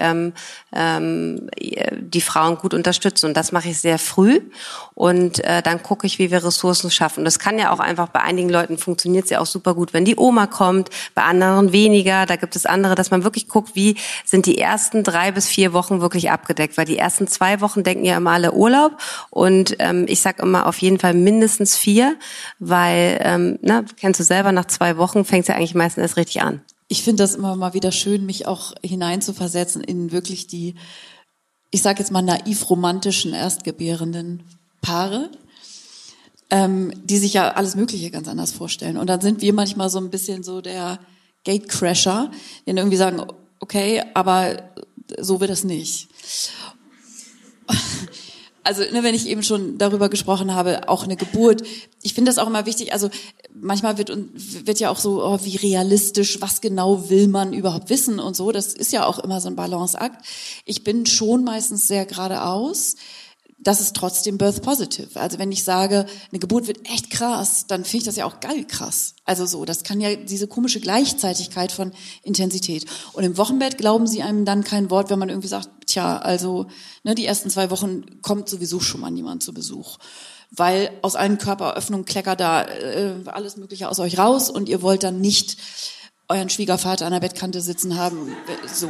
Speaker 5: die Frauen gut unterstützen. Und das mache ich sehr früh und dann gucke ich, wie wir Ressourcen schaffen. Das kann ja auch einfach, bei einigen Leuten funktioniert es ja auch super gut, wenn die Oma kommt, bei anderen weniger. Da gibt es andere, dass man wirklich guckt, wie sind die ersten 3 bis 4 Wochen wirklich abgedeckt, weil die ersten 2 Wochen denken ja immer alle Urlaub und ich sag immer auf jeden Fall mindestens 4, weil, kennst du selber, nach 2 Wochen fängt es ja eigentlich meistens erst richtig an.
Speaker 3: Ich finde das immer mal wieder schön, mich auch hineinzuversetzen in wirklich die, ich sage jetzt mal naiv romantischen erstgebärenden Paare, die sich ja alles Mögliche ganz anders vorstellen. Und dann sind wir manchmal so ein bisschen so der Gatecrasher, die dann irgendwie sagen, okay, aber so wird das nicht. Also wenn ich eben schon darüber gesprochen habe, auch eine Geburt, ich finde das auch immer wichtig, also manchmal wird ja auch so, wie realistisch, was genau will man überhaupt wissen und so, das ist ja auch immer so ein Balanceakt. Ich bin schon meistens sehr geradeaus, das ist trotzdem birth positive. Also wenn ich sage, eine Geburt wird echt krass, dann finde ich das ja auch geil krass. Also so, das kann ja diese komische Gleichzeitigkeit von Intensität. Und im Wochenbett glauben sie einem dann kein Wort, wenn man irgendwie sagt, tja, also die ersten 2 Wochen kommt sowieso schon mal niemand zu Besuch. Weil aus allen Körperöffnungen kleckert da alles Mögliche aus euch raus und ihr wollt dann nicht euren Schwiegervater an der Bettkante sitzen haben. So.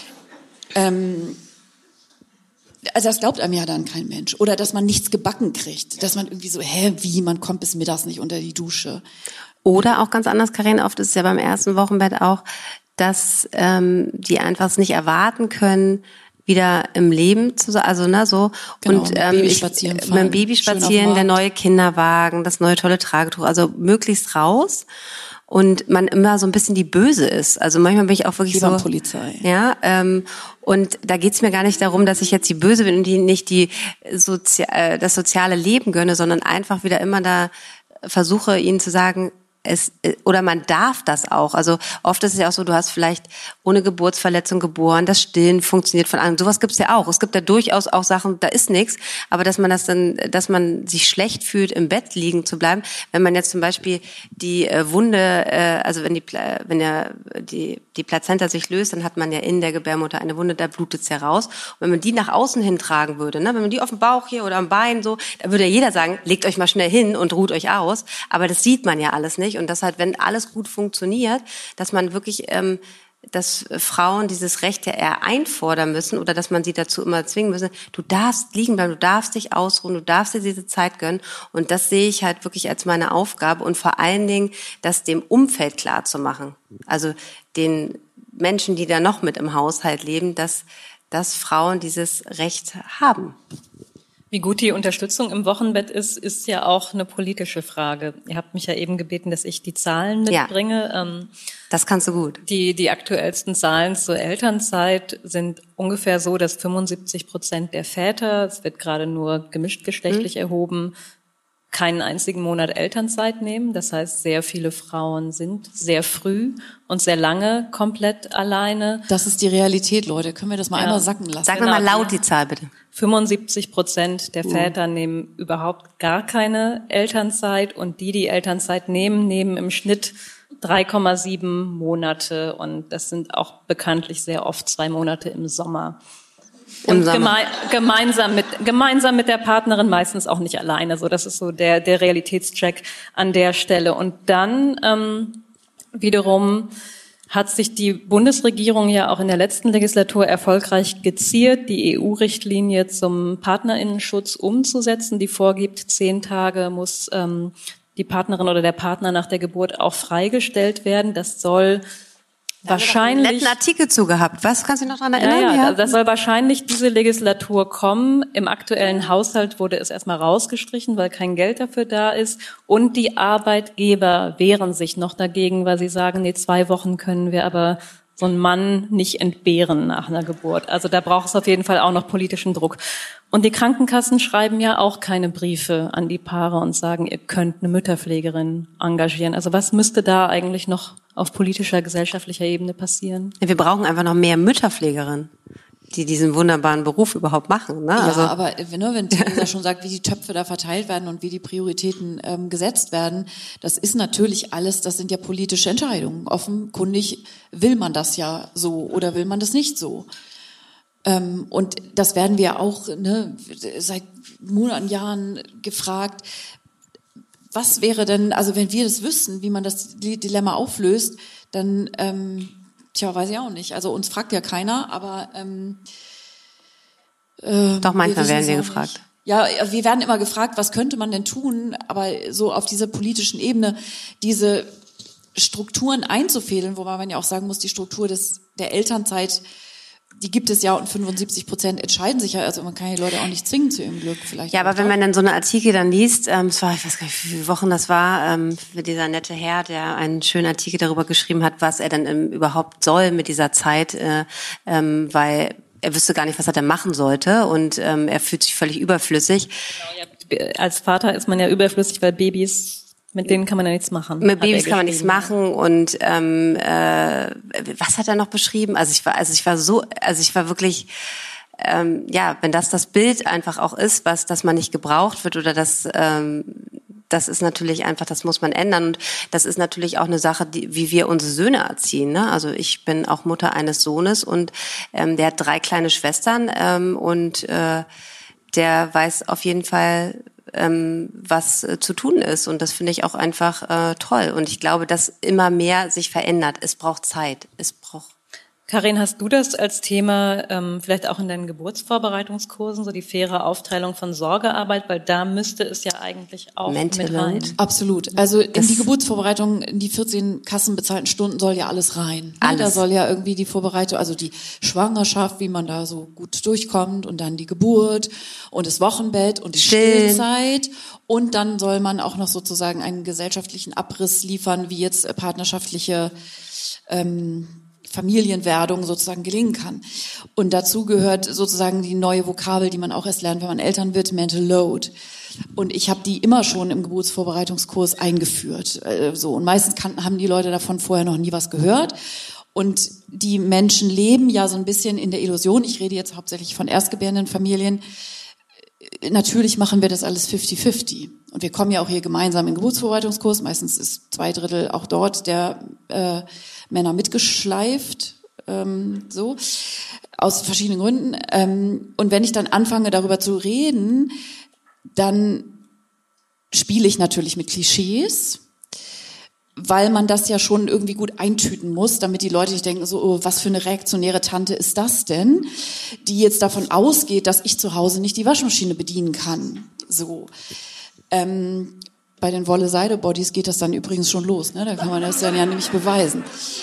Speaker 3: Also das glaubt einem ja dann kein Mensch. Oder dass man nichts gebacken kriegt. Dass man irgendwie so, man kommt bis mittags nicht unter die Dusche.
Speaker 5: Oder auch ganz anders, Karin, oft ist es ja beim ersten Wochenbett auch, dass die einfach es nicht erwarten können, wieder im Leben zu sein, also so.
Speaker 3: Genau,
Speaker 5: und
Speaker 3: mit Baby spazieren fahren.
Speaker 5: Mit dem Baby spazieren, der neue Kinderwagen, das neue tolle Tragetuch, also möglichst raus. Und man immer so ein bisschen die Böse ist. Also manchmal bin ich auch wirklich so.
Speaker 3: Polizei.
Speaker 5: Ja, und da geht's mir gar nicht darum, dass ich jetzt die Böse bin und die nicht das soziale Leben gönne, sondern einfach wieder immer da versuche, ihnen zu sagen, oder man darf das auch. Also oft ist es ja auch so, du hast vielleicht ohne Geburtsverletzung geboren, das Stillen funktioniert von allem. Sowas gibt's ja auch. Es gibt ja durchaus auch Sachen, da ist nichts, aber dass man sich schlecht fühlt, im Bett liegen zu bleiben, wenn man jetzt zum Beispiel die Wunde, also wenn die Plazenta sich löst, dann hat man ja in der Gebärmutter eine Wunde, da blutet's ja raus. Und wenn man die nach außen hin tragen würde, wenn man die auf dem Bauch hier oder am Bein so, da würde ja jeder sagen, legt euch mal schnell hin und ruht euch aus. Aber das sieht man ja alles nicht. Und das halt, wenn alles gut funktioniert, dass man wirklich, dass Frauen dieses Recht ja eher einfordern müssen oder dass man sie dazu immer zwingen müssen, du darfst liegen bleiben, du darfst dich ausruhen, du darfst dir diese Zeit gönnen. Und das sehe ich halt wirklich als meine Aufgabe und vor allen Dingen, das dem Umfeld klar zu machen. Also den Menschen, die da noch mit im Haushalt leben, dass Frauen dieses Recht haben.
Speaker 4: Wie gut die Unterstützung im Wochenbett ist ja auch eine politische Frage. Ihr habt mich ja eben gebeten, dass ich die Zahlen mitbringe.
Speaker 5: Ja, das kannst du gut.
Speaker 4: Die aktuellsten Zahlen zur Elternzeit sind ungefähr so, dass 75% der Väter, es wird gerade nur gemischtgeschlechtlich erhoben, keinen einzigen Monat Elternzeit nehmen. Das heißt, sehr viele Frauen sind sehr früh und sehr lange komplett alleine.
Speaker 3: Das ist die Realität, Leute. Können wir das mal einmal sacken lassen?
Speaker 5: Sag mal laut die Zahl, bitte.
Speaker 4: 75% der Väter nehmen überhaupt gar keine Elternzeit und die Elternzeit nehmen im Schnitt 3,7 Monate und das sind auch bekanntlich sehr oft 2 Monate im Sommer. Und gemeinsam mit der Partnerin, meistens auch nicht alleine. So, das ist so der Realitätscheck an der Stelle. Und dann wiederum hat sich die Bundesregierung ja auch in der letzten Legislatur erfolgreich geziert, die EU-Richtlinie zum Partnerinnenschutz umzusetzen, die vorgibt, 10 Tage muss die Partnerin oder der Partner nach der Geburt auch freigestellt werden. Das soll wahrscheinlich...
Speaker 5: einen netten Artikel zu gehabt. Was, kannst du dich noch daran erinnern?
Speaker 4: Ja, das soll wahrscheinlich diese Legislatur kommen. Im aktuellen Haushalt wurde es erstmal rausgestrichen, weil kein Geld dafür da ist. Und die Arbeitgeber wehren sich noch dagegen, weil sie sagen, 2 Wochen können wir aber so einen Mann nicht entbehren nach einer Geburt. Also da braucht es auf jeden Fall auch noch politischen Druck. Und die Krankenkassen schreiben ja auch keine Briefe an die Paare und sagen, ihr könnt eine Mütterpflegerin engagieren. Also was müsste da eigentlich noch auf politischer, gesellschaftlicher Ebene passieren?
Speaker 5: Wir brauchen einfach noch mehr Mütterpflegerinnen, die diesen wunderbaren Beruf überhaupt machen. Ne?
Speaker 3: Ja,
Speaker 5: also,
Speaker 3: aber wenn Theresa schon sagt, wie die Töpfe da verteilt werden und wie die Prioritäten gesetzt werden, das ist natürlich alles, das sind ja politische Entscheidungen. Offenkundig will man das ja so oder will man das nicht so. Und das werden wir auch seit Monaten, Jahren gefragt. Was wäre denn, also wenn wir das wüssten, wie man das Dilemma auflöst, dann, weiß ich auch nicht. Also uns fragt ja keiner, aber
Speaker 5: doch, manchmal werden wir gefragt.
Speaker 3: Nicht. Ja, wir werden immer gefragt, was könnte man denn tun, aber so auf dieser politischen Ebene diese Strukturen einzufädeln, wobei man ja auch sagen muss, die Struktur der Elternzeit, die gibt es ja und 75% entscheiden sich ja, also man kann die Leute auch nicht zwingen zu ihrem Glück vielleicht.
Speaker 5: Ja, aber wenn man dann so eine Artikel dann liest, es war, ich weiß gar nicht, wie viele Wochen das war, dieser nette Herr, der einen schönen Artikel darüber geschrieben hat, was er dann überhaupt soll mit dieser Zeit, weil er wüsste gar nicht, was er da machen sollte und er fühlt sich völlig überflüssig.
Speaker 4: Genau, ja. Als Vater ist man ja überflüssig, weil Babys, mit denen kann man ja nichts machen.
Speaker 5: Mit Babys kann man nichts machen und was hat er noch beschrieben? Ich war wirklich wenn das Bild einfach auch ist, dass man nicht gebraucht wird oder das ist natürlich einfach, das muss man ändern und das ist natürlich auch eine Sache, wie wir unsere Söhne erziehen. Ne? Also ich bin auch Mutter eines Sohnes und der hat 3 kleine Schwestern und der weiß auf jeden Fall, was zu tun ist und das finde ich auch einfach toll und ich glaube, dass immer mehr sich verändert. Es braucht Zeit,
Speaker 4: Karin, hast du das als Thema vielleicht auch in deinen Geburtsvorbereitungskursen, so die faire Aufteilung von Sorgearbeit, weil da müsste es ja eigentlich auch mit rein.
Speaker 3: Absolut. Also in die Geburtsvorbereitung, in die 14 kassenbezahlten Stunden soll ja alles rein.
Speaker 5: Alles.
Speaker 3: Da soll ja irgendwie die Vorbereitung, also die Schwangerschaft, wie man da so gut durchkommt und dann die Geburt und das Wochenbett und die Stillzeit und dann soll man auch noch sozusagen einen gesellschaftlichen Abriss liefern, wie jetzt partnerschaftliche Familienwerdung sozusagen gelingen kann. Und dazu gehört sozusagen die neue Vokabel, die man auch erst lernt, wenn man Eltern wird, Mental Load. Und ich habe die immer schon im Geburtsvorbereitungskurs eingeführt. Und meistens haben die Leute davon vorher noch nie was gehört. Und die Menschen leben ja so ein bisschen in der Illusion. Ich rede jetzt hauptsächlich von erstgebärenden Familien. Natürlich machen wir das alles 50-50. Und wir kommen ja auch hier gemeinsam in den Geburtsvorbereitungskurs. Meistens ist 2/3 auch dort der Männer mitgeschleift, aus verschiedenen Gründen. Und wenn ich dann anfange, darüber zu reden, dann spiele ich natürlich mit Klischees, weil man das ja schon irgendwie gut eintüten muss, damit die Leute nicht denken, so, oh, was für eine reaktionäre Tante ist das denn, die jetzt davon ausgeht, dass ich zu Hause nicht die Waschmaschine bedienen kann. So. Bei den Wolle-Seide-Bodies geht das dann übrigens schon los, ne? Da kann man das dann ja nämlich beweisen.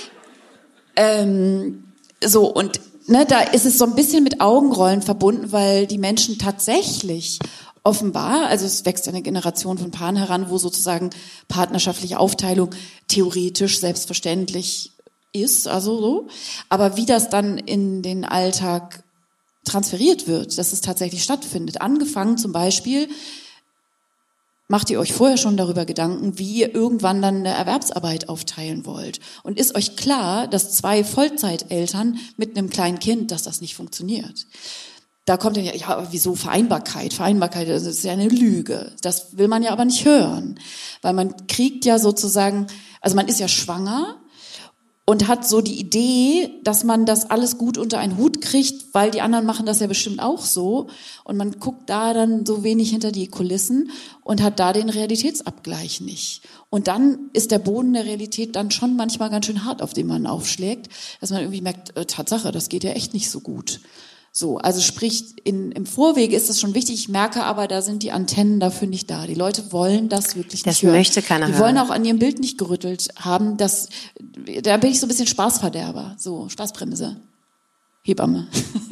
Speaker 3: Und da ist es so ein bisschen mit Augenrollen verbunden, weil die Menschen tatsächlich offenbar, also es wächst eine Generation von Paaren heran, wo sozusagen partnerschaftliche Aufteilung theoretisch selbstverständlich ist, also so. Aber wie das dann in den Alltag transferiert wird, dass es tatsächlich stattfindet. Angefangen zum Beispiel, macht ihr euch vorher schon darüber Gedanken, wie ihr irgendwann dann eine Erwerbsarbeit aufteilen wollt? Und ist euch klar, dass 2 Vollzeiteltern mit einem kleinen Kind, dass das nicht funktioniert? Da kommt dann ja, aber wieso Vereinbarkeit? Vereinbarkeit, das ist ja eine Lüge. Das will man ja aber nicht hören. Weil man kriegt ja sozusagen, also man ist ja schwanger und hat so die Idee, dass man das alles gut unter einen Hut kriegt, weil die anderen machen das ja bestimmt auch so. Und man guckt da dann so wenig hinter die Kulissen und hat da den Realitätsabgleich nicht. Und dann ist der Boden der Realität dann schon manchmal ganz schön hart, auf den man aufschlägt, dass man irgendwie merkt, Tatsache, das geht ja echt nicht so gut. So, also sprich, im Vorwege ist das schon wichtig. Ich merke aber, da sind die Antennen dafür nicht da. Die Leute wollen das wirklich nicht hören.
Speaker 5: Das möchte keiner hören.
Speaker 3: Die wollen auch an ihrem Bild nicht gerüttelt haben. Da bin ich so ein bisschen Spaßverderber. So, Spaßbremse. Hebamme.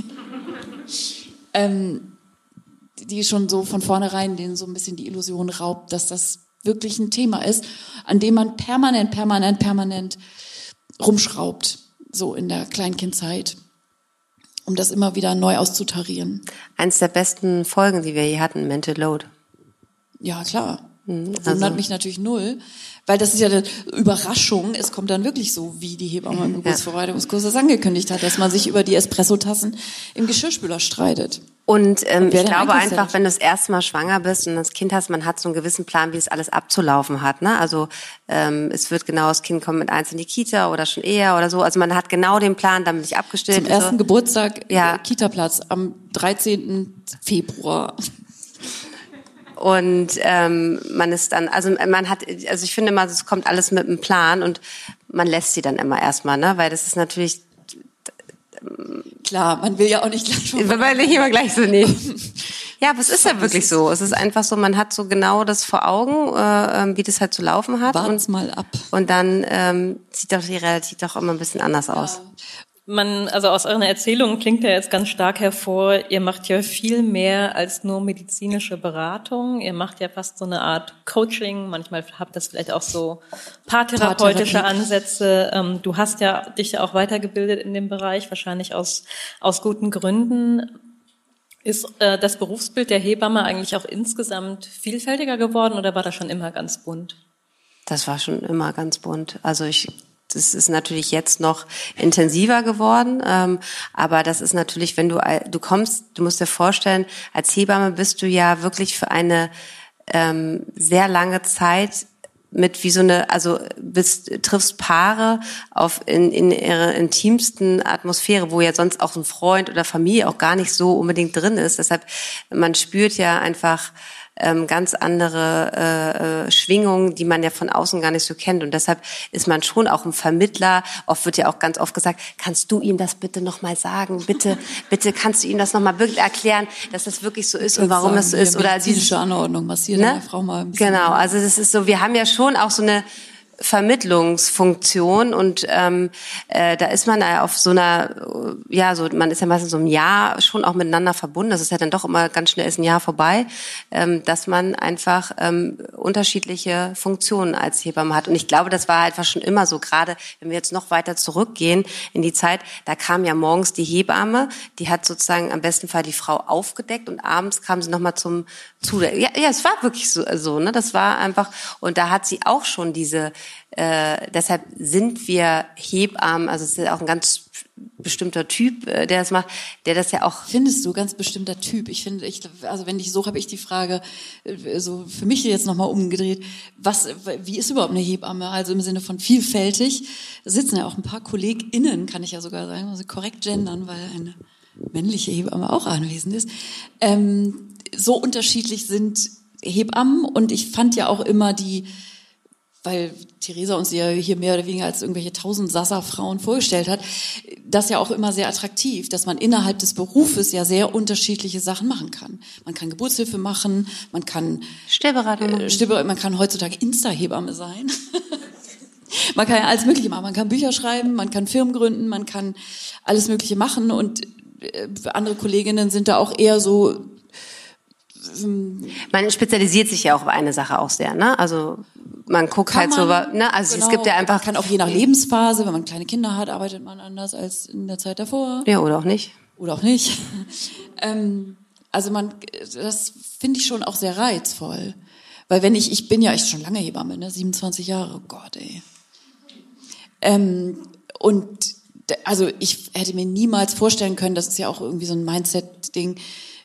Speaker 3: Die schon so von vornherein denen so ein bisschen die Illusion raubt, dass das wirklich ein Thema ist, an dem man permanent rumschraubt. So in der Kleinkindzeit. Um das immer wieder neu auszutarieren.
Speaker 5: Eins der besten Folgen, die wir je hatten, Mental Load.
Speaker 3: Ja, klar. Wundert mich natürlich null, weil das ist ja eine Überraschung. Es kommt dann wirklich so, wie die Hebamme im Geburtsvorbereitungskurs das angekündigt hat, dass man sich über die Espressotassen im Geschirrspüler streitet.
Speaker 5: Und ich glaube einfach, wenn du das erste Mal schwanger bist und das Kind hast, man hat so einen gewissen Plan, wie es alles abzulaufen hat. Ne? Also es wird genau, das Kind kommt mit 1 in die Kita oder schon eher oder so. Also man hat genau den Plan, damit nicht abgestellt.
Speaker 3: Zum ersten Geburtstag
Speaker 5: ja.
Speaker 3: Kita-Platz am 13. Februar.
Speaker 5: Und man ist dann, also ich finde immer, es kommt alles mit einem Plan und man lässt sie dann immer erstmal, ne? Weil das ist natürlich
Speaker 3: klar, man will ja auch nicht gleich schon.
Speaker 5: Man will nicht immer gleich so nehmen. Ja, aber es ist ja wirklich so. Es ist einfach so, man hat so genau das vor Augen, wie das halt zu laufen hat.
Speaker 3: Wart's mal ab.
Speaker 5: Und dann sieht doch die Realität doch immer ein bisschen anders aus.
Speaker 4: Also aus euren Erzählungen klingt ja jetzt ganz stark hervor, ihr macht ja viel mehr als nur medizinische Beratung. Ihr macht ja fast so eine Art Coaching. Manchmal habt ihr vielleicht auch so paartherapeutische Ansätze. Du hast ja dich auch weitergebildet in dem Bereich, wahrscheinlich aus guten Gründen. Ist das Berufsbild der Hebamme eigentlich auch insgesamt vielfältiger geworden oder war das schon immer ganz bunt?
Speaker 5: Das war schon immer ganz bunt. Also das ist natürlich jetzt noch intensiver geworden, aber das ist natürlich, wenn du kommst, du musst dir vorstellen, als Hebamme bist du ja wirklich für eine sehr lange Zeit mit wie so eine, also triffst Paare in ihrer intimsten Atmosphäre, wo ja sonst auch ein Freund oder Familie auch gar nicht so unbedingt drin ist. Deshalb, man spürt ja einfach ganz andere Schwingungen, die man ja von außen gar nicht so kennt. Und deshalb ist man schon auch ein Vermittler. Oft wird ja auch ganz oft gesagt, kannst du ihm das bitte nochmal sagen? Bitte kannst du ihm das nochmal wirklich erklären, dass das wirklich so ist und warum das so ist? Oder
Speaker 3: medizinische Anordnung, massiert deine Frau mal ein bisschen.
Speaker 5: Genau, also das ist so, wir haben ja schon auch so eine Vermittlungsfunktion und da ist man ja auf so einer, ja, so man ist ja meistens so ein Jahr schon auch miteinander verbunden. Das ist ja dann doch immer ganz schnell ist ein Jahr vorbei, dass man einfach unterschiedliche Funktionen als Hebamme hat. Und ich glaube, das war einfach schon immer so. Gerade wenn wir jetzt noch weiter zurückgehen in die Zeit, da kam ja morgens die Hebamme, die hat sozusagen am besten Fall die Frau aufgedeckt und abends kam sie nochmal zum Zudecken. Ja, es war wirklich so, ne? Das war einfach, und da hat sie auch schon deshalb sind wir Hebammen, also es ist ja auch ein ganz bestimmter Typ, der das macht, der das ja auch...
Speaker 3: Findest du, ganz bestimmter Typ? Ich finde, also wenn ich so, habe ich die Frage so für mich jetzt nochmal umgedreht, wie ist überhaupt eine Hebamme? Also im Sinne von vielfältig, da sitzen ja auch ein paar KollegInnen, kann ich ja sogar sagen, also korrekt gendern, weil eine männliche Hebamme auch anwesend ist. So unterschiedlich sind Hebammen und ich fand ja auch immer weil Theresa uns ja hier mehr oder weniger als irgendwelche 1000 Sassa-Frauen vorgestellt hat, das ja auch immer sehr attraktiv, dass man innerhalb des Berufes ja sehr unterschiedliche Sachen machen kann. Man kann Geburtshilfe machen, man kann
Speaker 5: Stillberatung machen.
Speaker 3: Man kann heutzutage Insta-Hebamme sein. Man kann ja alles Mögliche machen. Man kann Bücher schreiben, man kann Firmen gründen, man kann alles Mögliche machen und andere Kolleginnen sind da auch eher so...
Speaker 5: Man spezialisiert sich ja auch auf eine Sache auch sehr, ne? Also man guckt halt so, ne? Also
Speaker 3: genau,
Speaker 5: es gibt ja einfach...
Speaker 3: Man kann auch je nach Lebensphase, wenn man kleine Kinder hat, arbeitet man anders als in der Zeit davor.
Speaker 5: Ja, oder auch nicht.
Speaker 3: Oder auch nicht. Also das finde ich schon auch sehr reizvoll. Weil ich bin ja echt schon lange Hebamme, ne? 27 Jahre, oh Gott, ey. Und also ich hätte mir niemals vorstellen können, das ist ja auch irgendwie so ein Mindset-Ding,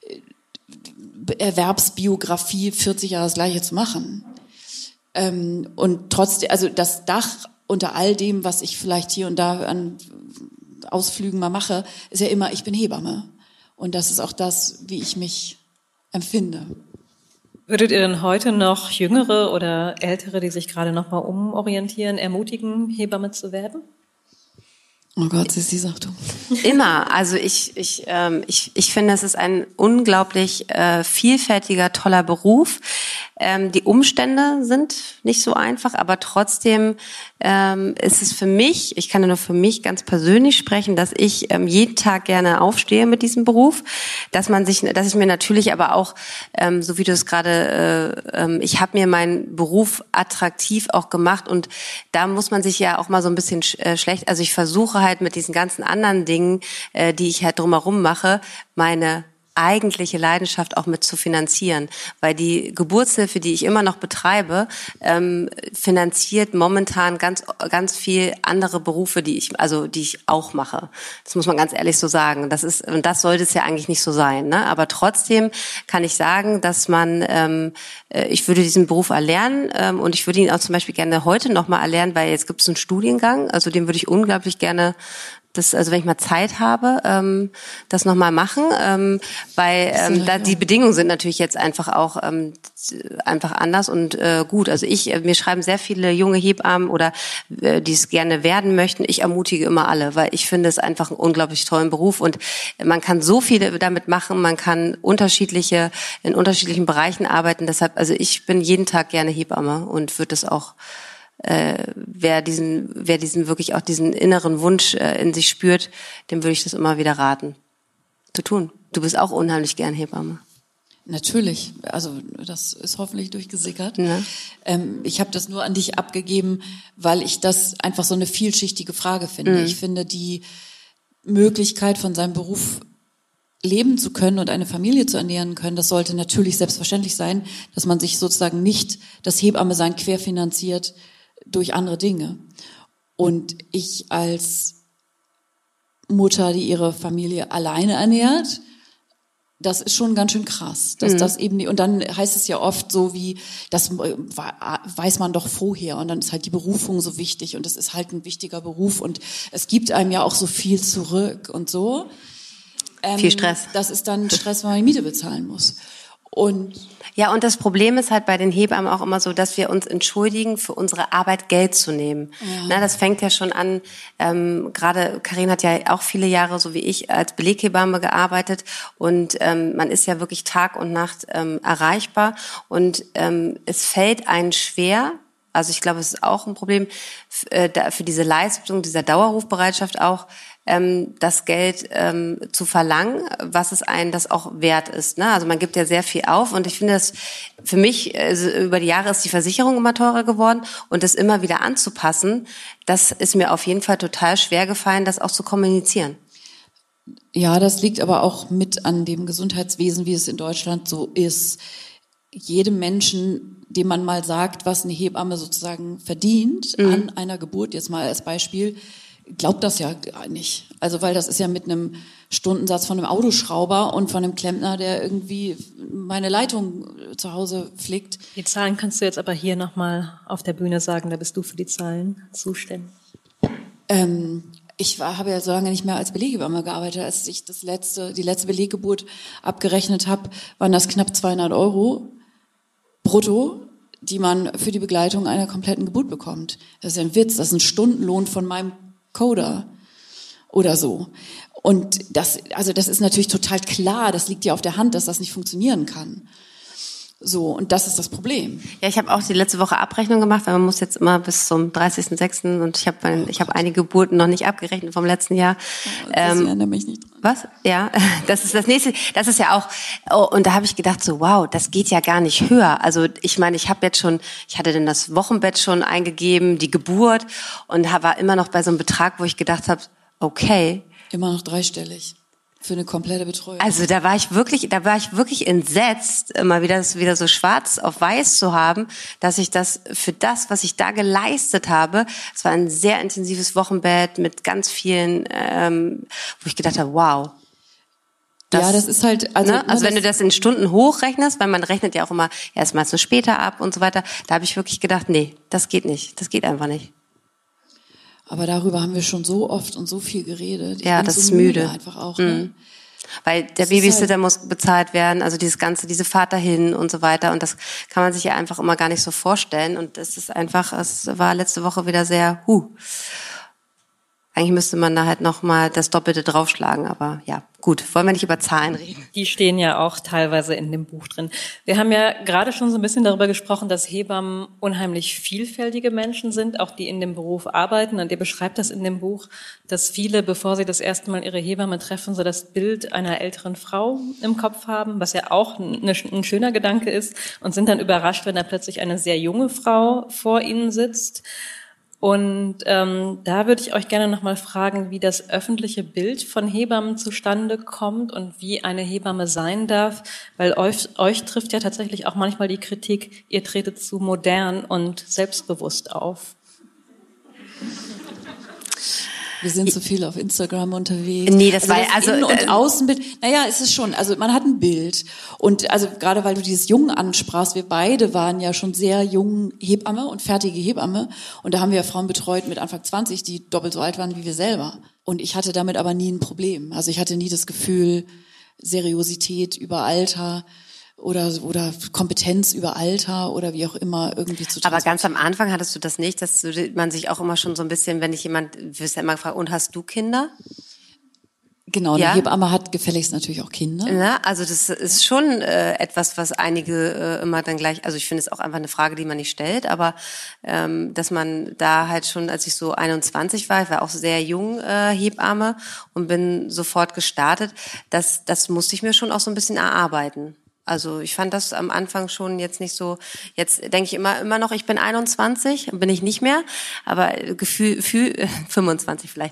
Speaker 3: Erwerbsbiografie 40 Jahre das Gleiche zu machen. Und trotzdem, also das Dach unter all dem, was ich vielleicht hier und da an Ausflügen mal mache, ist ja immer, ich bin Hebamme. Und das ist auch das, wie ich mich empfinde.
Speaker 4: Würdet ihr denn heute noch Jüngere oder Ältere, die sich gerade noch mal umorientieren, ermutigen, Hebamme zu werden?
Speaker 3: Oh Gott, Sissi, sag du.
Speaker 5: Immer. Also ich finde, es ist ein unglaublich vielfältiger, toller Beruf. Die Umstände sind nicht so einfach, aber trotzdem ist es für mich, ich kann ja nur für mich ganz persönlich sprechen, dass ich jeden Tag gerne aufstehe mit diesem Beruf, dass ich mir natürlich aber auch, so wie du es gerade, ich habe mir meinen Beruf attraktiv auch gemacht und da muss man sich ja auch mal so ein bisschen schlecht, also ich versuche halt mit diesen ganzen anderen Dingen, die ich halt drumherum mache, meine eigentliche Leidenschaft auch mit zu finanzieren, weil die Geburtshilfe, die ich immer noch betreibe, finanziert momentan ganz viel andere Berufe, die ich auch mache. Das muss man ganz ehrlich so sagen. Und das sollte es ja eigentlich nicht so sein, ne? Aber trotzdem kann ich sagen, dass ich würde diesen Beruf erlernen und ich würde ihn auch zum Beispiel gerne heute noch mal erlernen, weil jetzt gibt es einen Studiengang, also den würde ich unglaublich gerne also wenn ich mal Zeit habe, das nochmal machen, weil die Bedingungen sind natürlich jetzt einfach auch einfach anders und gut. Also mir schreiben sehr viele junge Hebammen oder die es gerne werden möchten. Ich ermutige immer alle, weil ich finde es einfach einen unglaublich tollen Beruf und man kann so viel damit machen, man kann in unterschiedlichen Bereichen arbeiten. Deshalb, also ich bin jeden Tag gerne Hebamme und würde es auch wer diesen wirklich auch diesen inneren Wunsch in sich spürt, dem würde ich das immer wieder raten, zu tun. Du bist auch unheimlich gern Hebamme.
Speaker 3: Natürlich, also das ist hoffentlich durchgesickert.
Speaker 5: Ja.
Speaker 3: Ich habe das nur an dich abgegeben, weil ich das einfach so eine vielschichtige Frage finde. Ich finde, die Möglichkeit von seinem Beruf leben zu können und eine Familie zu ernähren können, das sollte natürlich selbstverständlich sein, dass man sich sozusagen nicht das Hebamme-Sein querfinanziert durch andere Dinge. Und ich als Mutter, die ihre Familie alleine ernährt, das ist schon ganz schön krass, dass das eben nicht, und dann heißt es ja oft so wie, das weiß man doch vorher und dann ist halt die Berufung so wichtig und es ist halt ein wichtiger Beruf und es gibt einem ja auch so viel zurück und so.
Speaker 5: Viel Stress.
Speaker 3: Das ist dann Stress, wenn man die Miete bezahlen muss. Und
Speaker 5: das Problem ist halt bei den Hebammen auch immer so, dass wir uns entschuldigen, für unsere Arbeit Geld zu nehmen. Ja. Na, das fängt ja schon an, gerade Karin hat ja auch viele Jahre, so wie ich, als Beleghebamme gearbeitet und man ist ja wirklich Tag und Nacht erreichbar und es fällt einem schwer, also ich glaube, es ist auch ein Problem für diese Leistung, dieser Dauerrufbereitschaft auch, das Geld zu verlangen, was es einem das auch wert ist. Ne? Also man gibt ja sehr viel auf und ich finde das, für mich, über die Jahre ist die Versicherung immer teurer geworden und das immer wieder anzupassen, das ist mir auf jeden Fall total schwer gefallen, das auch zu kommunizieren.
Speaker 3: Ja, das liegt aber auch mit an dem Gesundheitswesen, wie es in Deutschland so ist. Jedem Menschen, dem man mal sagt, was eine Hebamme sozusagen verdient an einer Geburt, jetzt mal als Beispiel, glaubt das ja gar nicht. Also weil das ist ja mit einem Stundensatz von einem Autoschrauber und von einem Klempner, der irgendwie meine Leitung zu Hause flickt.
Speaker 4: Die Zahlen kannst du jetzt aber hier nochmal auf der Bühne sagen, da bist du für die Zahlen zuständig.
Speaker 3: Ich habe ja so lange nicht mehr als Beleghebamme gearbeitet. Als ich die letzte Beleggeburt abgerechnet habe, waren das knapp 200 € brutto, die man für die Begleitung einer kompletten Geburt bekommt. Das ist ja ein Witz, das ist ein Stundenlohn von meinem Coder oder so. Und das ist natürlich total klar, das liegt ja auf der Hand, dass das nicht funktionieren kann. So, und das ist das Problem.
Speaker 5: Ja, ich habe auch die letzte Woche Abrechnung gemacht, weil man muss jetzt immer bis zum 30.06. und ich habe einige Geburten noch nicht abgerechnet vom letzten Jahr.
Speaker 3: Das erinnert mich nicht dran.
Speaker 5: Was? Ja, das ist das nächste. Das ist ja auch, und da habe ich gedacht so, wow, das geht ja gar nicht höher. Also ich meine, ich hatte dann das Wochenbett schon eingegeben, die Geburt und war immer noch bei so einem Betrag, wo ich gedacht habe, okay.
Speaker 3: Immer noch dreistellig. Für eine komplette Betreuung.
Speaker 5: Also da war ich wirklich entsetzt, immer wieder so schwarz auf weiß zu haben, dass ich das für das, was ich da geleistet habe, es war ein sehr intensives Wochenbett mit ganz vielen, wo ich gedacht habe, wow.
Speaker 3: Das ist halt,
Speaker 5: also wenn du das in Stunden hochrechnest, weil man rechnet ja auch immer erst meistens später ab und so weiter, da habe ich wirklich gedacht, nee, das geht nicht, das geht einfach nicht.
Speaker 3: Aber darüber haben wir schon so oft und so viel geredet.
Speaker 5: Ja, das ist müde.
Speaker 3: Einfach auch, ne?
Speaker 5: Weil der Babysitter muss bezahlt werden, also diese Fahrt dahin und so weiter. Und das kann man sich ja einfach immer gar nicht so vorstellen. Und es war letzte Woche wieder sehr, Eigentlich müsste man da halt nochmal das Doppelte draufschlagen, aber ja, gut, wollen wir nicht über Zahlen reden.
Speaker 4: Die stehen ja auch teilweise in dem Buch drin. Wir haben ja gerade schon so ein bisschen darüber gesprochen, dass Hebammen unheimlich vielfältige Menschen sind, auch die in dem Beruf arbeiten. Und ihr beschreibt das in dem Buch, dass viele, bevor sie das erste Mal ihre Hebamme treffen, so das Bild einer älteren Frau im Kopf haben, was ja auch ein schöner Gedanke ist, und sind dann überrascht, wenn da plötzlich eine sehr junge Frau vor ihnen sitzt. Und da würde ich euch gerne nochmal fragen, wie das öffentliche Bild von Hebammen zustande kommt und wie eine Hebamme sein darf, weil euch trifft ja tatsächlich auch manchmal die Kritik, ihr tretet zu modern und selbstbewusst auf.
Speaker 3: Wir sind so viel auf Instagram unterwegs.
Speaker 5: Nee, das war
Speaker 3: Innen- und Außenbild. Naja, es ist schon, also man hat ein Bild. Und also gerade weil du dieses Jung ansprachst, wir beide waren ja schon sehr jung Hebamme und fertige Hebamme. Und da haben wir ja Frauen betreut mit Anfang 20, die doppelt so alt waren wie wir selber. Und ich hatte damit aber nie ein Problem. Also ich hatte nie das Gefühl, Seriosität über Alter oder Kompetenz über Alter oder wie auch immer irgendwie zu tun.
Speaker 5: Aber ganz am Anfang hattest du das nicht, dass man sich auch immer schon so ein bisschen, wenn dich jemand, du wirst ja immer gefragt, und hast du Kinder?
Speaker 3: Genau, eine Hebamme hat gefälligst natürlich auch Kinder.
Speaker 5: Na, also das ist schon etwas, was einige immer dann gleich, also ich finde es auch einfach eine Frage, die man nicht stellt, aber dass man da halt schon, als ich so 21 war, ich war auch sehr jung Hebamme und bin sofort gestartet, das musste ich mir schon auch so ein bisschen erarbeiten. Also ich fand das am Anfang schon jetzt nicht so, jetzt denke ich immer noch, ich bin 21, bin ich nicht mehr, aber Gefühl 25 vielleicht.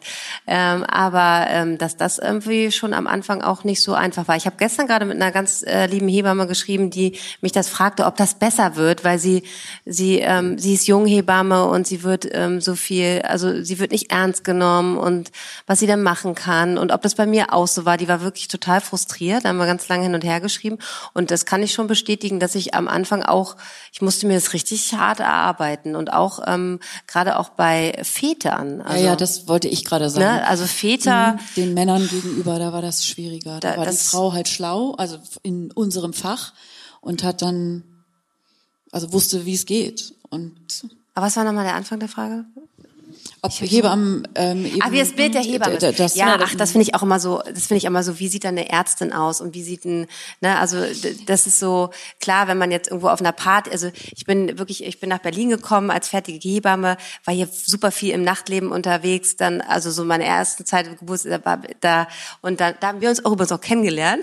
Speaker 5: Dass das irgendwie schon am Anfang auch nicht so einfach war. Ich habe gestern gerade mit einer ganz lieben Hebamme geschrieben, die mich das fragte, ob das besser wird, weil sie ist Junghebamme und sie wird sie wird nicht ernst genommen und was sie dann machen kann und ob das bei mir auch so war. Die war wirklich total frustriert, da haben wir ganz lange hin und her geschrieben und das kann ich schon bestätigen, dass ich am Anfang auch, ich musste mir das richtig hart erarbeiten und auch gerade auch bei Vätern. Also,
Speaker 3: ja, das wollte ich gerade sagen.
Speaker 5: Ne? Also Väter.
Speaker 3: Den Männern gegenüber, da war das schwieriger. Da war die Frau halt schlau, also in unserem Fach und hat dann, also wusste, wie es geht.
Speaker 5: Aber was war nochmal der Anfang der Frage?
Speaker 3: Ob Hebammen
Speaker 5: wie das Bild der Hebamme. Das finde ich auch immer so, wie sieht dann eine Ärztin aus und wie sieht also das ist so, klar, wenn man jetzt irgendwo auf einer Party, also ich bin nach Berlin gekommen als fertige Hebamme, war hier super viel im Nachtleben unterwegs, dann, also so meine erste Zeit im Geburtstag, da haben wir uns auch übrigens auch kennengelernt.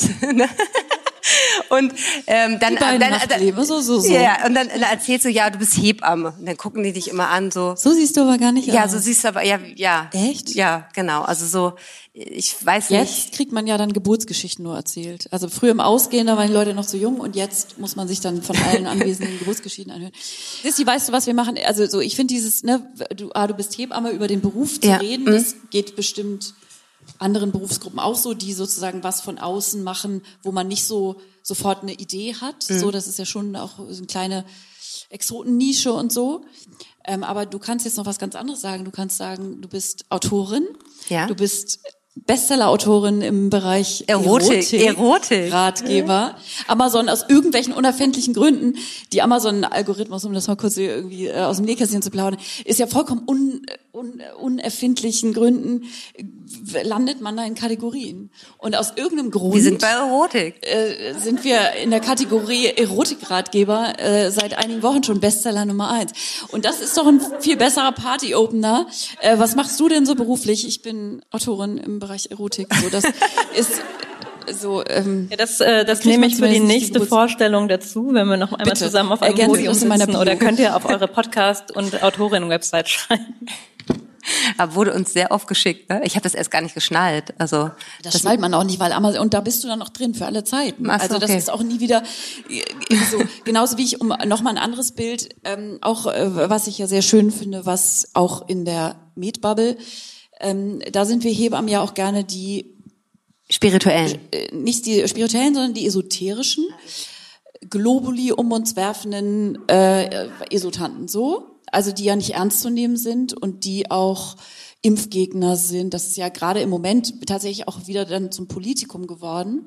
Speaker 5: Und dann
Speaker 3: so.
Speaker 5: Ja, und dann erzählst du, ja, du bist Hebamme. Und dann gucken die dich immer an, so.
Speaker 3: So siehst du aber gar nicht aus.
Speaker 5: Ja, so siehst du aber, ja.
Speaker 3: Echt?
Speaker 5: Ja, genau. Also so, ich weiß nicht.
Speaker 3: Jetzt kriegt man ja dann Geburtsgeschichten nur erzählt. Also früher im Ausgehen, da waren die Leute noch so jung und jetzt muss man sich dann von allen Anwesenden Geburtsgeschichten anhören. Sissi, weißt du, was wir machen? Also so, ich finde dieses, du bist Hebamme, über den Beruf zu reden, das geht bestimmt anderen Berufsgruppen auch so, die sozusagen was von außen machen, wo man nicht so sofort eine Idee hat. So, das ist ja schon auch so eine kleine Exotennische und so. Aber du kannst jetzt noch was ganz anderes sagen. Du kannst sagen, du bist Autorin. Ja. Du bist Bestseller-Autorin im Bereich Erotik. Ratgeber. Amazon aus irgendwelchen unerfindlichen Gründen, die Amazon-Algorithmus, um das mal kurz irgendwie aus dem Nähkästchen zu plaudern, ist ja vollkommen unerfindlichen Gründen landet man da in Kategorien. Und aus irgendeinem Grund...
Speaker 5: Wir sind bei Erotik.
Speaker 3: Sind wir in der Kategorie Erotikratgeber seit einigen Wochen schon Bestseller Nummer 1. Und das ist doch ein viel besserer Party-Opener. Was machst du denn so beruflich? Ich bin Autorin im Bereich Erotik. So, das ist... So,
Speaker 4: das nehme ich für die nächste Vorstellung dazu, wenn wir noch einmal zusammen auf einem Podium sitzen. Oder könnt ihr auf eure Podcast- und Autorinnen-Website schreiben.
Speaker 5: Aber wurde uns sehr oft geschickt, ne? Ich habe das erst gar nicht geschnallt. Also
Speaker 3: das schnallt man auch nicht, weil Amazon, und da bist du dann noch drin für alle Zeiten. Also das ist auch nie wieder so. Genauso wie ich, um nochmal ein anderes Bild, was ich ja sehr schön finde, was auch in der Medbubble, da sind wir Hebammen ja auch gerne die
Speaker 5: spirituellen.
Speaker 3: Nicht die spirituellen, sondern die esoterischen, Globuli um uns werfenden Esotanten, so. Also die ja nicht ernst zu nehmen sind und die auch Impfgegner sind. Das ist ja gerade im Moment tatsächlich auch wieder dann zum Politikum geworden.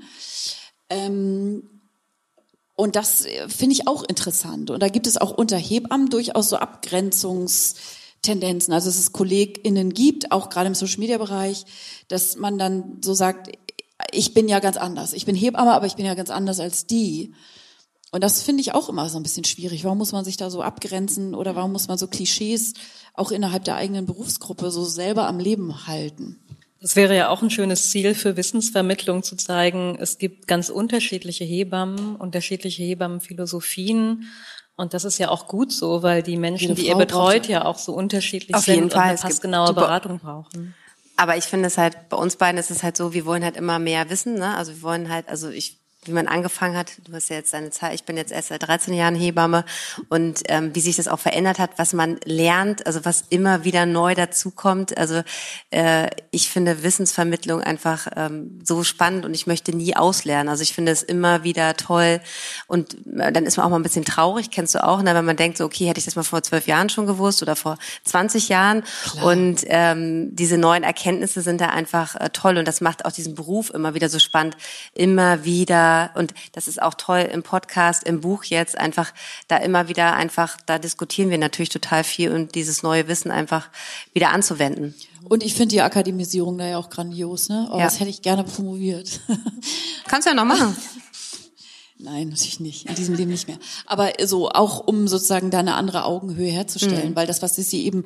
Speaker 3: Und das finde ich auch interessant. Und da gibt es auch unter Hebammen durchaus so Abgrenzungstendenzen. Also dass es KollegInnen gibt, auch gerade im Social-Media-Bereich, dass man dann so sagt, ich bin ja ganz anders. Ich bin Hebamme, aber ich bin ja ganz anders als die. Und das finde ich auch immer so ein bisschen schwierig. Warum muss man sich da so abgrenzen oder warum muss man so Klischees auch innerhalb der eigenen Berufsgruppe so selber am Leben halten?
Speaker 4: Das wäre ja auch ein schönes Ziel für Wissensvermittlung, zu zeigen, es gibt ganz unterschiedliche Hebammen, unterschiedliche Hebammenphilosophien. Und das ist ja auch gut so, weil die Menschen, die ihr betreut, ja auch so unterschiedlich sind und eine passgenaue Beratung brauchen.
Speaker 5: Aber ich finde es halt, bei uns beiden ist es halt so, wir wollen halt immer mehr wissen, ne? Also wir wollen halt, wie man angefangen hat, du hast ja jetzt deine Zeit, ich bin jetzt erst seit 13 Jahren Hebamme und wie sich das auch verändert hat, was man lernt, also was immer wieder neu dazukommt. Also ich finde Wissensvermittlung einfach so spannend und ich möchte nie auslernen. Also ich finde es immer wieder toll und dann ist man auch mal ein bisschen traurig, kennst du auch, ne? Wenn man denkt so, okay, hätte ich das mal vor 12 Jahren schon gewusst oder vor 20 Jahren. Klar. Und diese neuen Erkenntnisse sind da einfach toll und das macht auch diesen Beruf immer wieder so spannend, immer wieder und das ist auch toll im Podcast, im Buch jetzt einfach da immer wieder einfach, da diskutieren wir natürlich total viel und dieses neue Wissen einfach wieder anzuwenden.
Speaker 3: Und ich finde die Akademisierung da ja auch grandios, ne? Oh, das hätte ich gerne promoviert.
Speaker 5: Kannst du ja noch machen.
Speaker 3: Nein, natürlich nicht. In diesem Leben nicht mehr. Aber so auch, um sozusagen da eine andere Augenhöhe herzustellen, weil das, was Sie eben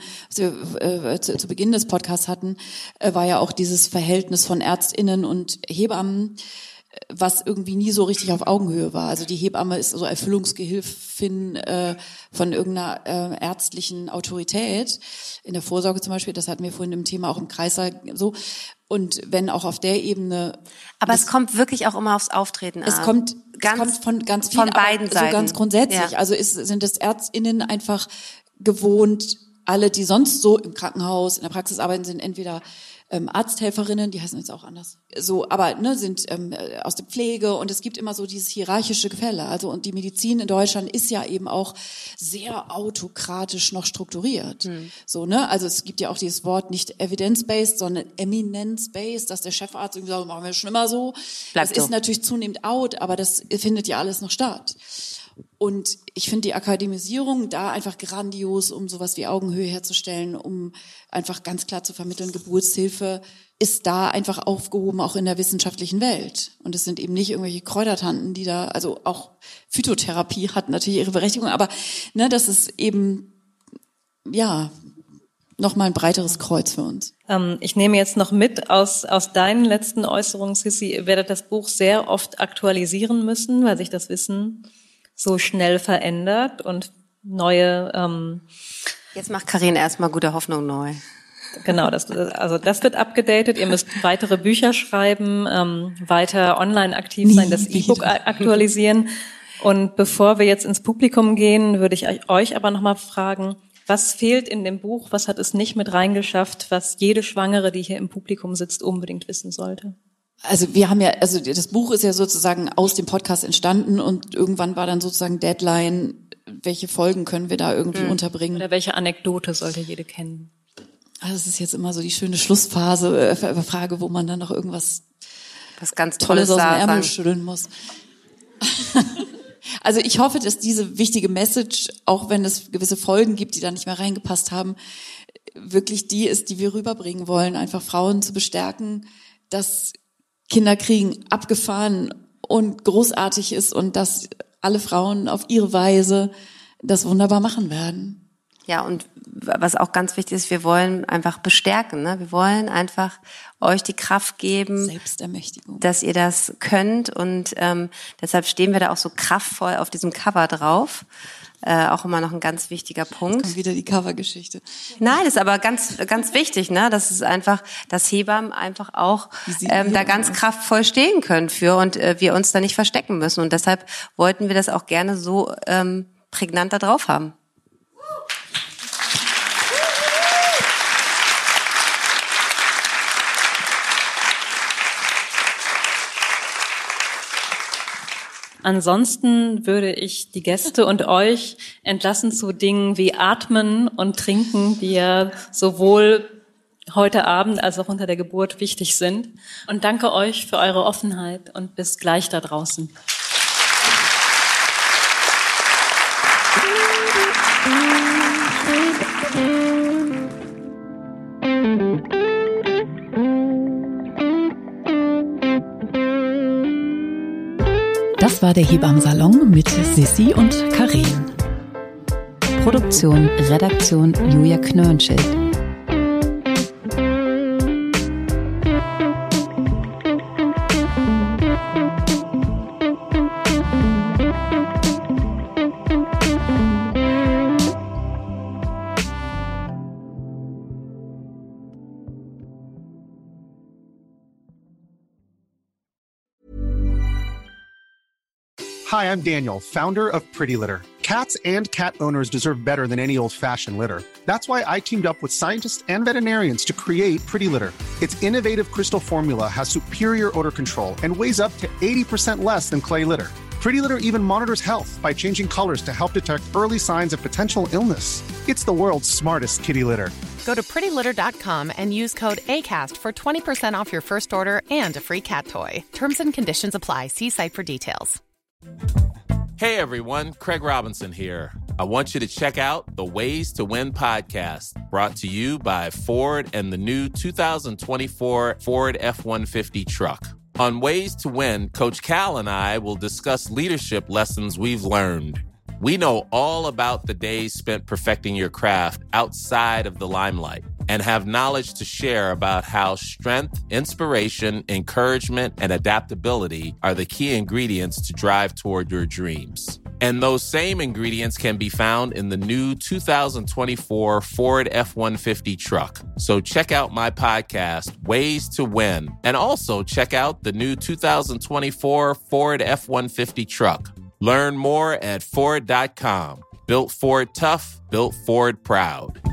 Speaker 3: zu Beginn des Podcasts hatten, war ja auch dieses Verhältnis von ÄrztInnen und Hebammen, was irgendwie nie so richtig auf Augenhöhe war. Also die Hebamme ist so Erfüllungsgehilfin von irgendeiner ärztlichen Autorität. In der Vorsorge zum Beispiel, das hatten wir vorhin im Thema auch im Kreissaal so. Und wenn auch auf der Ebene...
Speaker 5: Aber es kommt wirklich auch immer aufs Auftreten an.
Speaker 3: Es kommt von ganz vielen,
Speaker 5: von beiden Seiten.
Speaker 3: So ganz grundsätzlich. Ja. Also sind es ÄrztInnen einfach gewohnt, alle, die sonst so im Krankenhaus, in der Praxis arbeiten, sind entweder Arzthelferinnen, die heißen jetzt auch anders, so, aber sind aus der Pflege und es gibt immer so dieses hierarchische Gefälle. Also und die Medizin in Deutschland ist ja eben auch sehr autokratisch noch strukturiert. So, ne? Also es gibt ja auch dieses Wort nicht evidence-based, sondern eminence-based, dass der Chefarzt irgendwie sagt, machen wir schon immer so. Das ist natürlich zunehmend out, aber das findet ja alles noch statt. Und ich finde die Akademisierung da einfach grandios, um sowas wie Augenhöhe herzustellen, um einfach ganz klar zu vermitteln, Geburtshilfe ist da einfach aufgehoben, auch in der wissenschaftlichen Welt. Und es sind eben nicht irgendwelche Kräutertanten, die da, also auch Phytotherapie hat natürlich ihre Berechtigung, aber ne, das ist eben, ja, nochmal ein breiteres Kreuz für uns.
Speaker 4: Ich nehme jetzt noch mit aus deinen letzten Äußerungen, Sissi, ihr werdet das Buch sehr oft aktualisieren müssen, weil sich das Wissen so schnell verändert und neue...
Speaker 5: Jetzt macht Karin erstmal Gute Hoffnung neu.
Speaker 4: Genau, das wird abgedatet. Ihr müsst weitere Bücher schreiben, weiter online aktiv sein, das E-Book aktualisieren. Und bevor wir jetzt ins Publikum gehen, würde ich euch aber nochmal fragen, was fehlt in dem Buch, was hat es nicht mit reingeschafft, was jede Schwangere, die hier im Publikum sitzt, unbedingt wissen sollte?
Speaker 3: Also wir haben ja, also das Buch ist ja sozusagen aus dem Podcast entstanden und irgendwann war dann sozusagen Deadline, welche Folgen können wir da irgendwie unterbringen.
Speaker 4: Oder welche Anekdote sollte jede kennen?
Speaker 3: Also das ist jetzt immer so die schöne Schlussphase, Frage, wo man dann noch irgendwas
Speaker 5: was ganz Tolles
Speaker 3: aus dem Ärmel schütteln muss. Also ich hoffe, dass diese wichtige Message, auch wenn es gewisse Folgen gibt, die da nicht mehr reingepasst haben, wirklich die ist, die wir rüberbringen wollen, einfach Frauen zu bestärken, dass Kinderkriegen abgefahren und großartig ist und dass alle Frauen auf ihre Weise das wunderbar machen werden.
Speaker 5: Ja, und was auch ganz wichtig ist, wir wollen einfach bestärken, ne? Wir wollen einfach euch die Kraft geben,
Speaker 3: Selbstermächtigung,
Speaker 5: dass ihr das könnt und deshalb stehen wir da auch so kraftvoll auf diesem Cover drauf. Auch immer noch ein ganz wichtiger Punkt.
Speaker 3: Jetzt kommt wieder die Covergeschichte.
Speaker 5: Nein, das ist aber ganz, ganz wichtig, ne? Das ist einfach, dass Hebammen einfach auch da ganz kraftvoll stehen können für und wir uns da nicht verstecken müssen. Und deshalb wollten wir das auch gerne so prägnant da drauf haben.
Speaker 4: Ansonsten würde ich die Gäste und euch entlassen zu Dingen wie Atmen und Trinken, die ja sowohl heute Abend als auch unter der Geburt wichtig sind. Und danke euch für eure Offenheit und bis gleich da draußen.
Speaker 3: Das war der Hebammensalon mit Sissi und Karin.
Speaker 2: Produktion, Redaktion Julia Knörnschild.
Speaker 6: Hi, I'm Daniel, founder of Pretty Litter. Cats and cat owners deserve better than any old-fashioned litter. That's why I teamed up with scientists and veterinarians to create Pretty Litter. Its innovative crystal formula has superior odor control and weighs up to 80% less than clay litter. Pretty Litter even monitors health by changing colors to help detect early signs of potential illness. It's the world's smartest kitty litter.
Speaker 7: Go to prettylitter.com and use code ACAST for 20% off your first order and a free cat toy. Terms and conditions apply. See site for details.
Speaker 8: Hey everyone, Craig Robinson here. I want you to check out the Ways to Win podcast, brought to you by Ford and the new 2024 Ford F-150 truck. On Ways to Win, Coach Cal and I will discuss leadership lessons we've learned. We know all about the days spent perfecting your craft outside of the limelight and have knowledge to share about how strength, inspiration, encouragement, and adaptability are the key ingredients to drive toward your dreams. And those same ingredients can be found in the new 2024 Ford F-150 truck. So check out my podcast, Ways to Win, and also check out the new 2024 Ford F-150 truck. Learn more at Ford.com. Built Ford tough, built Ford proud.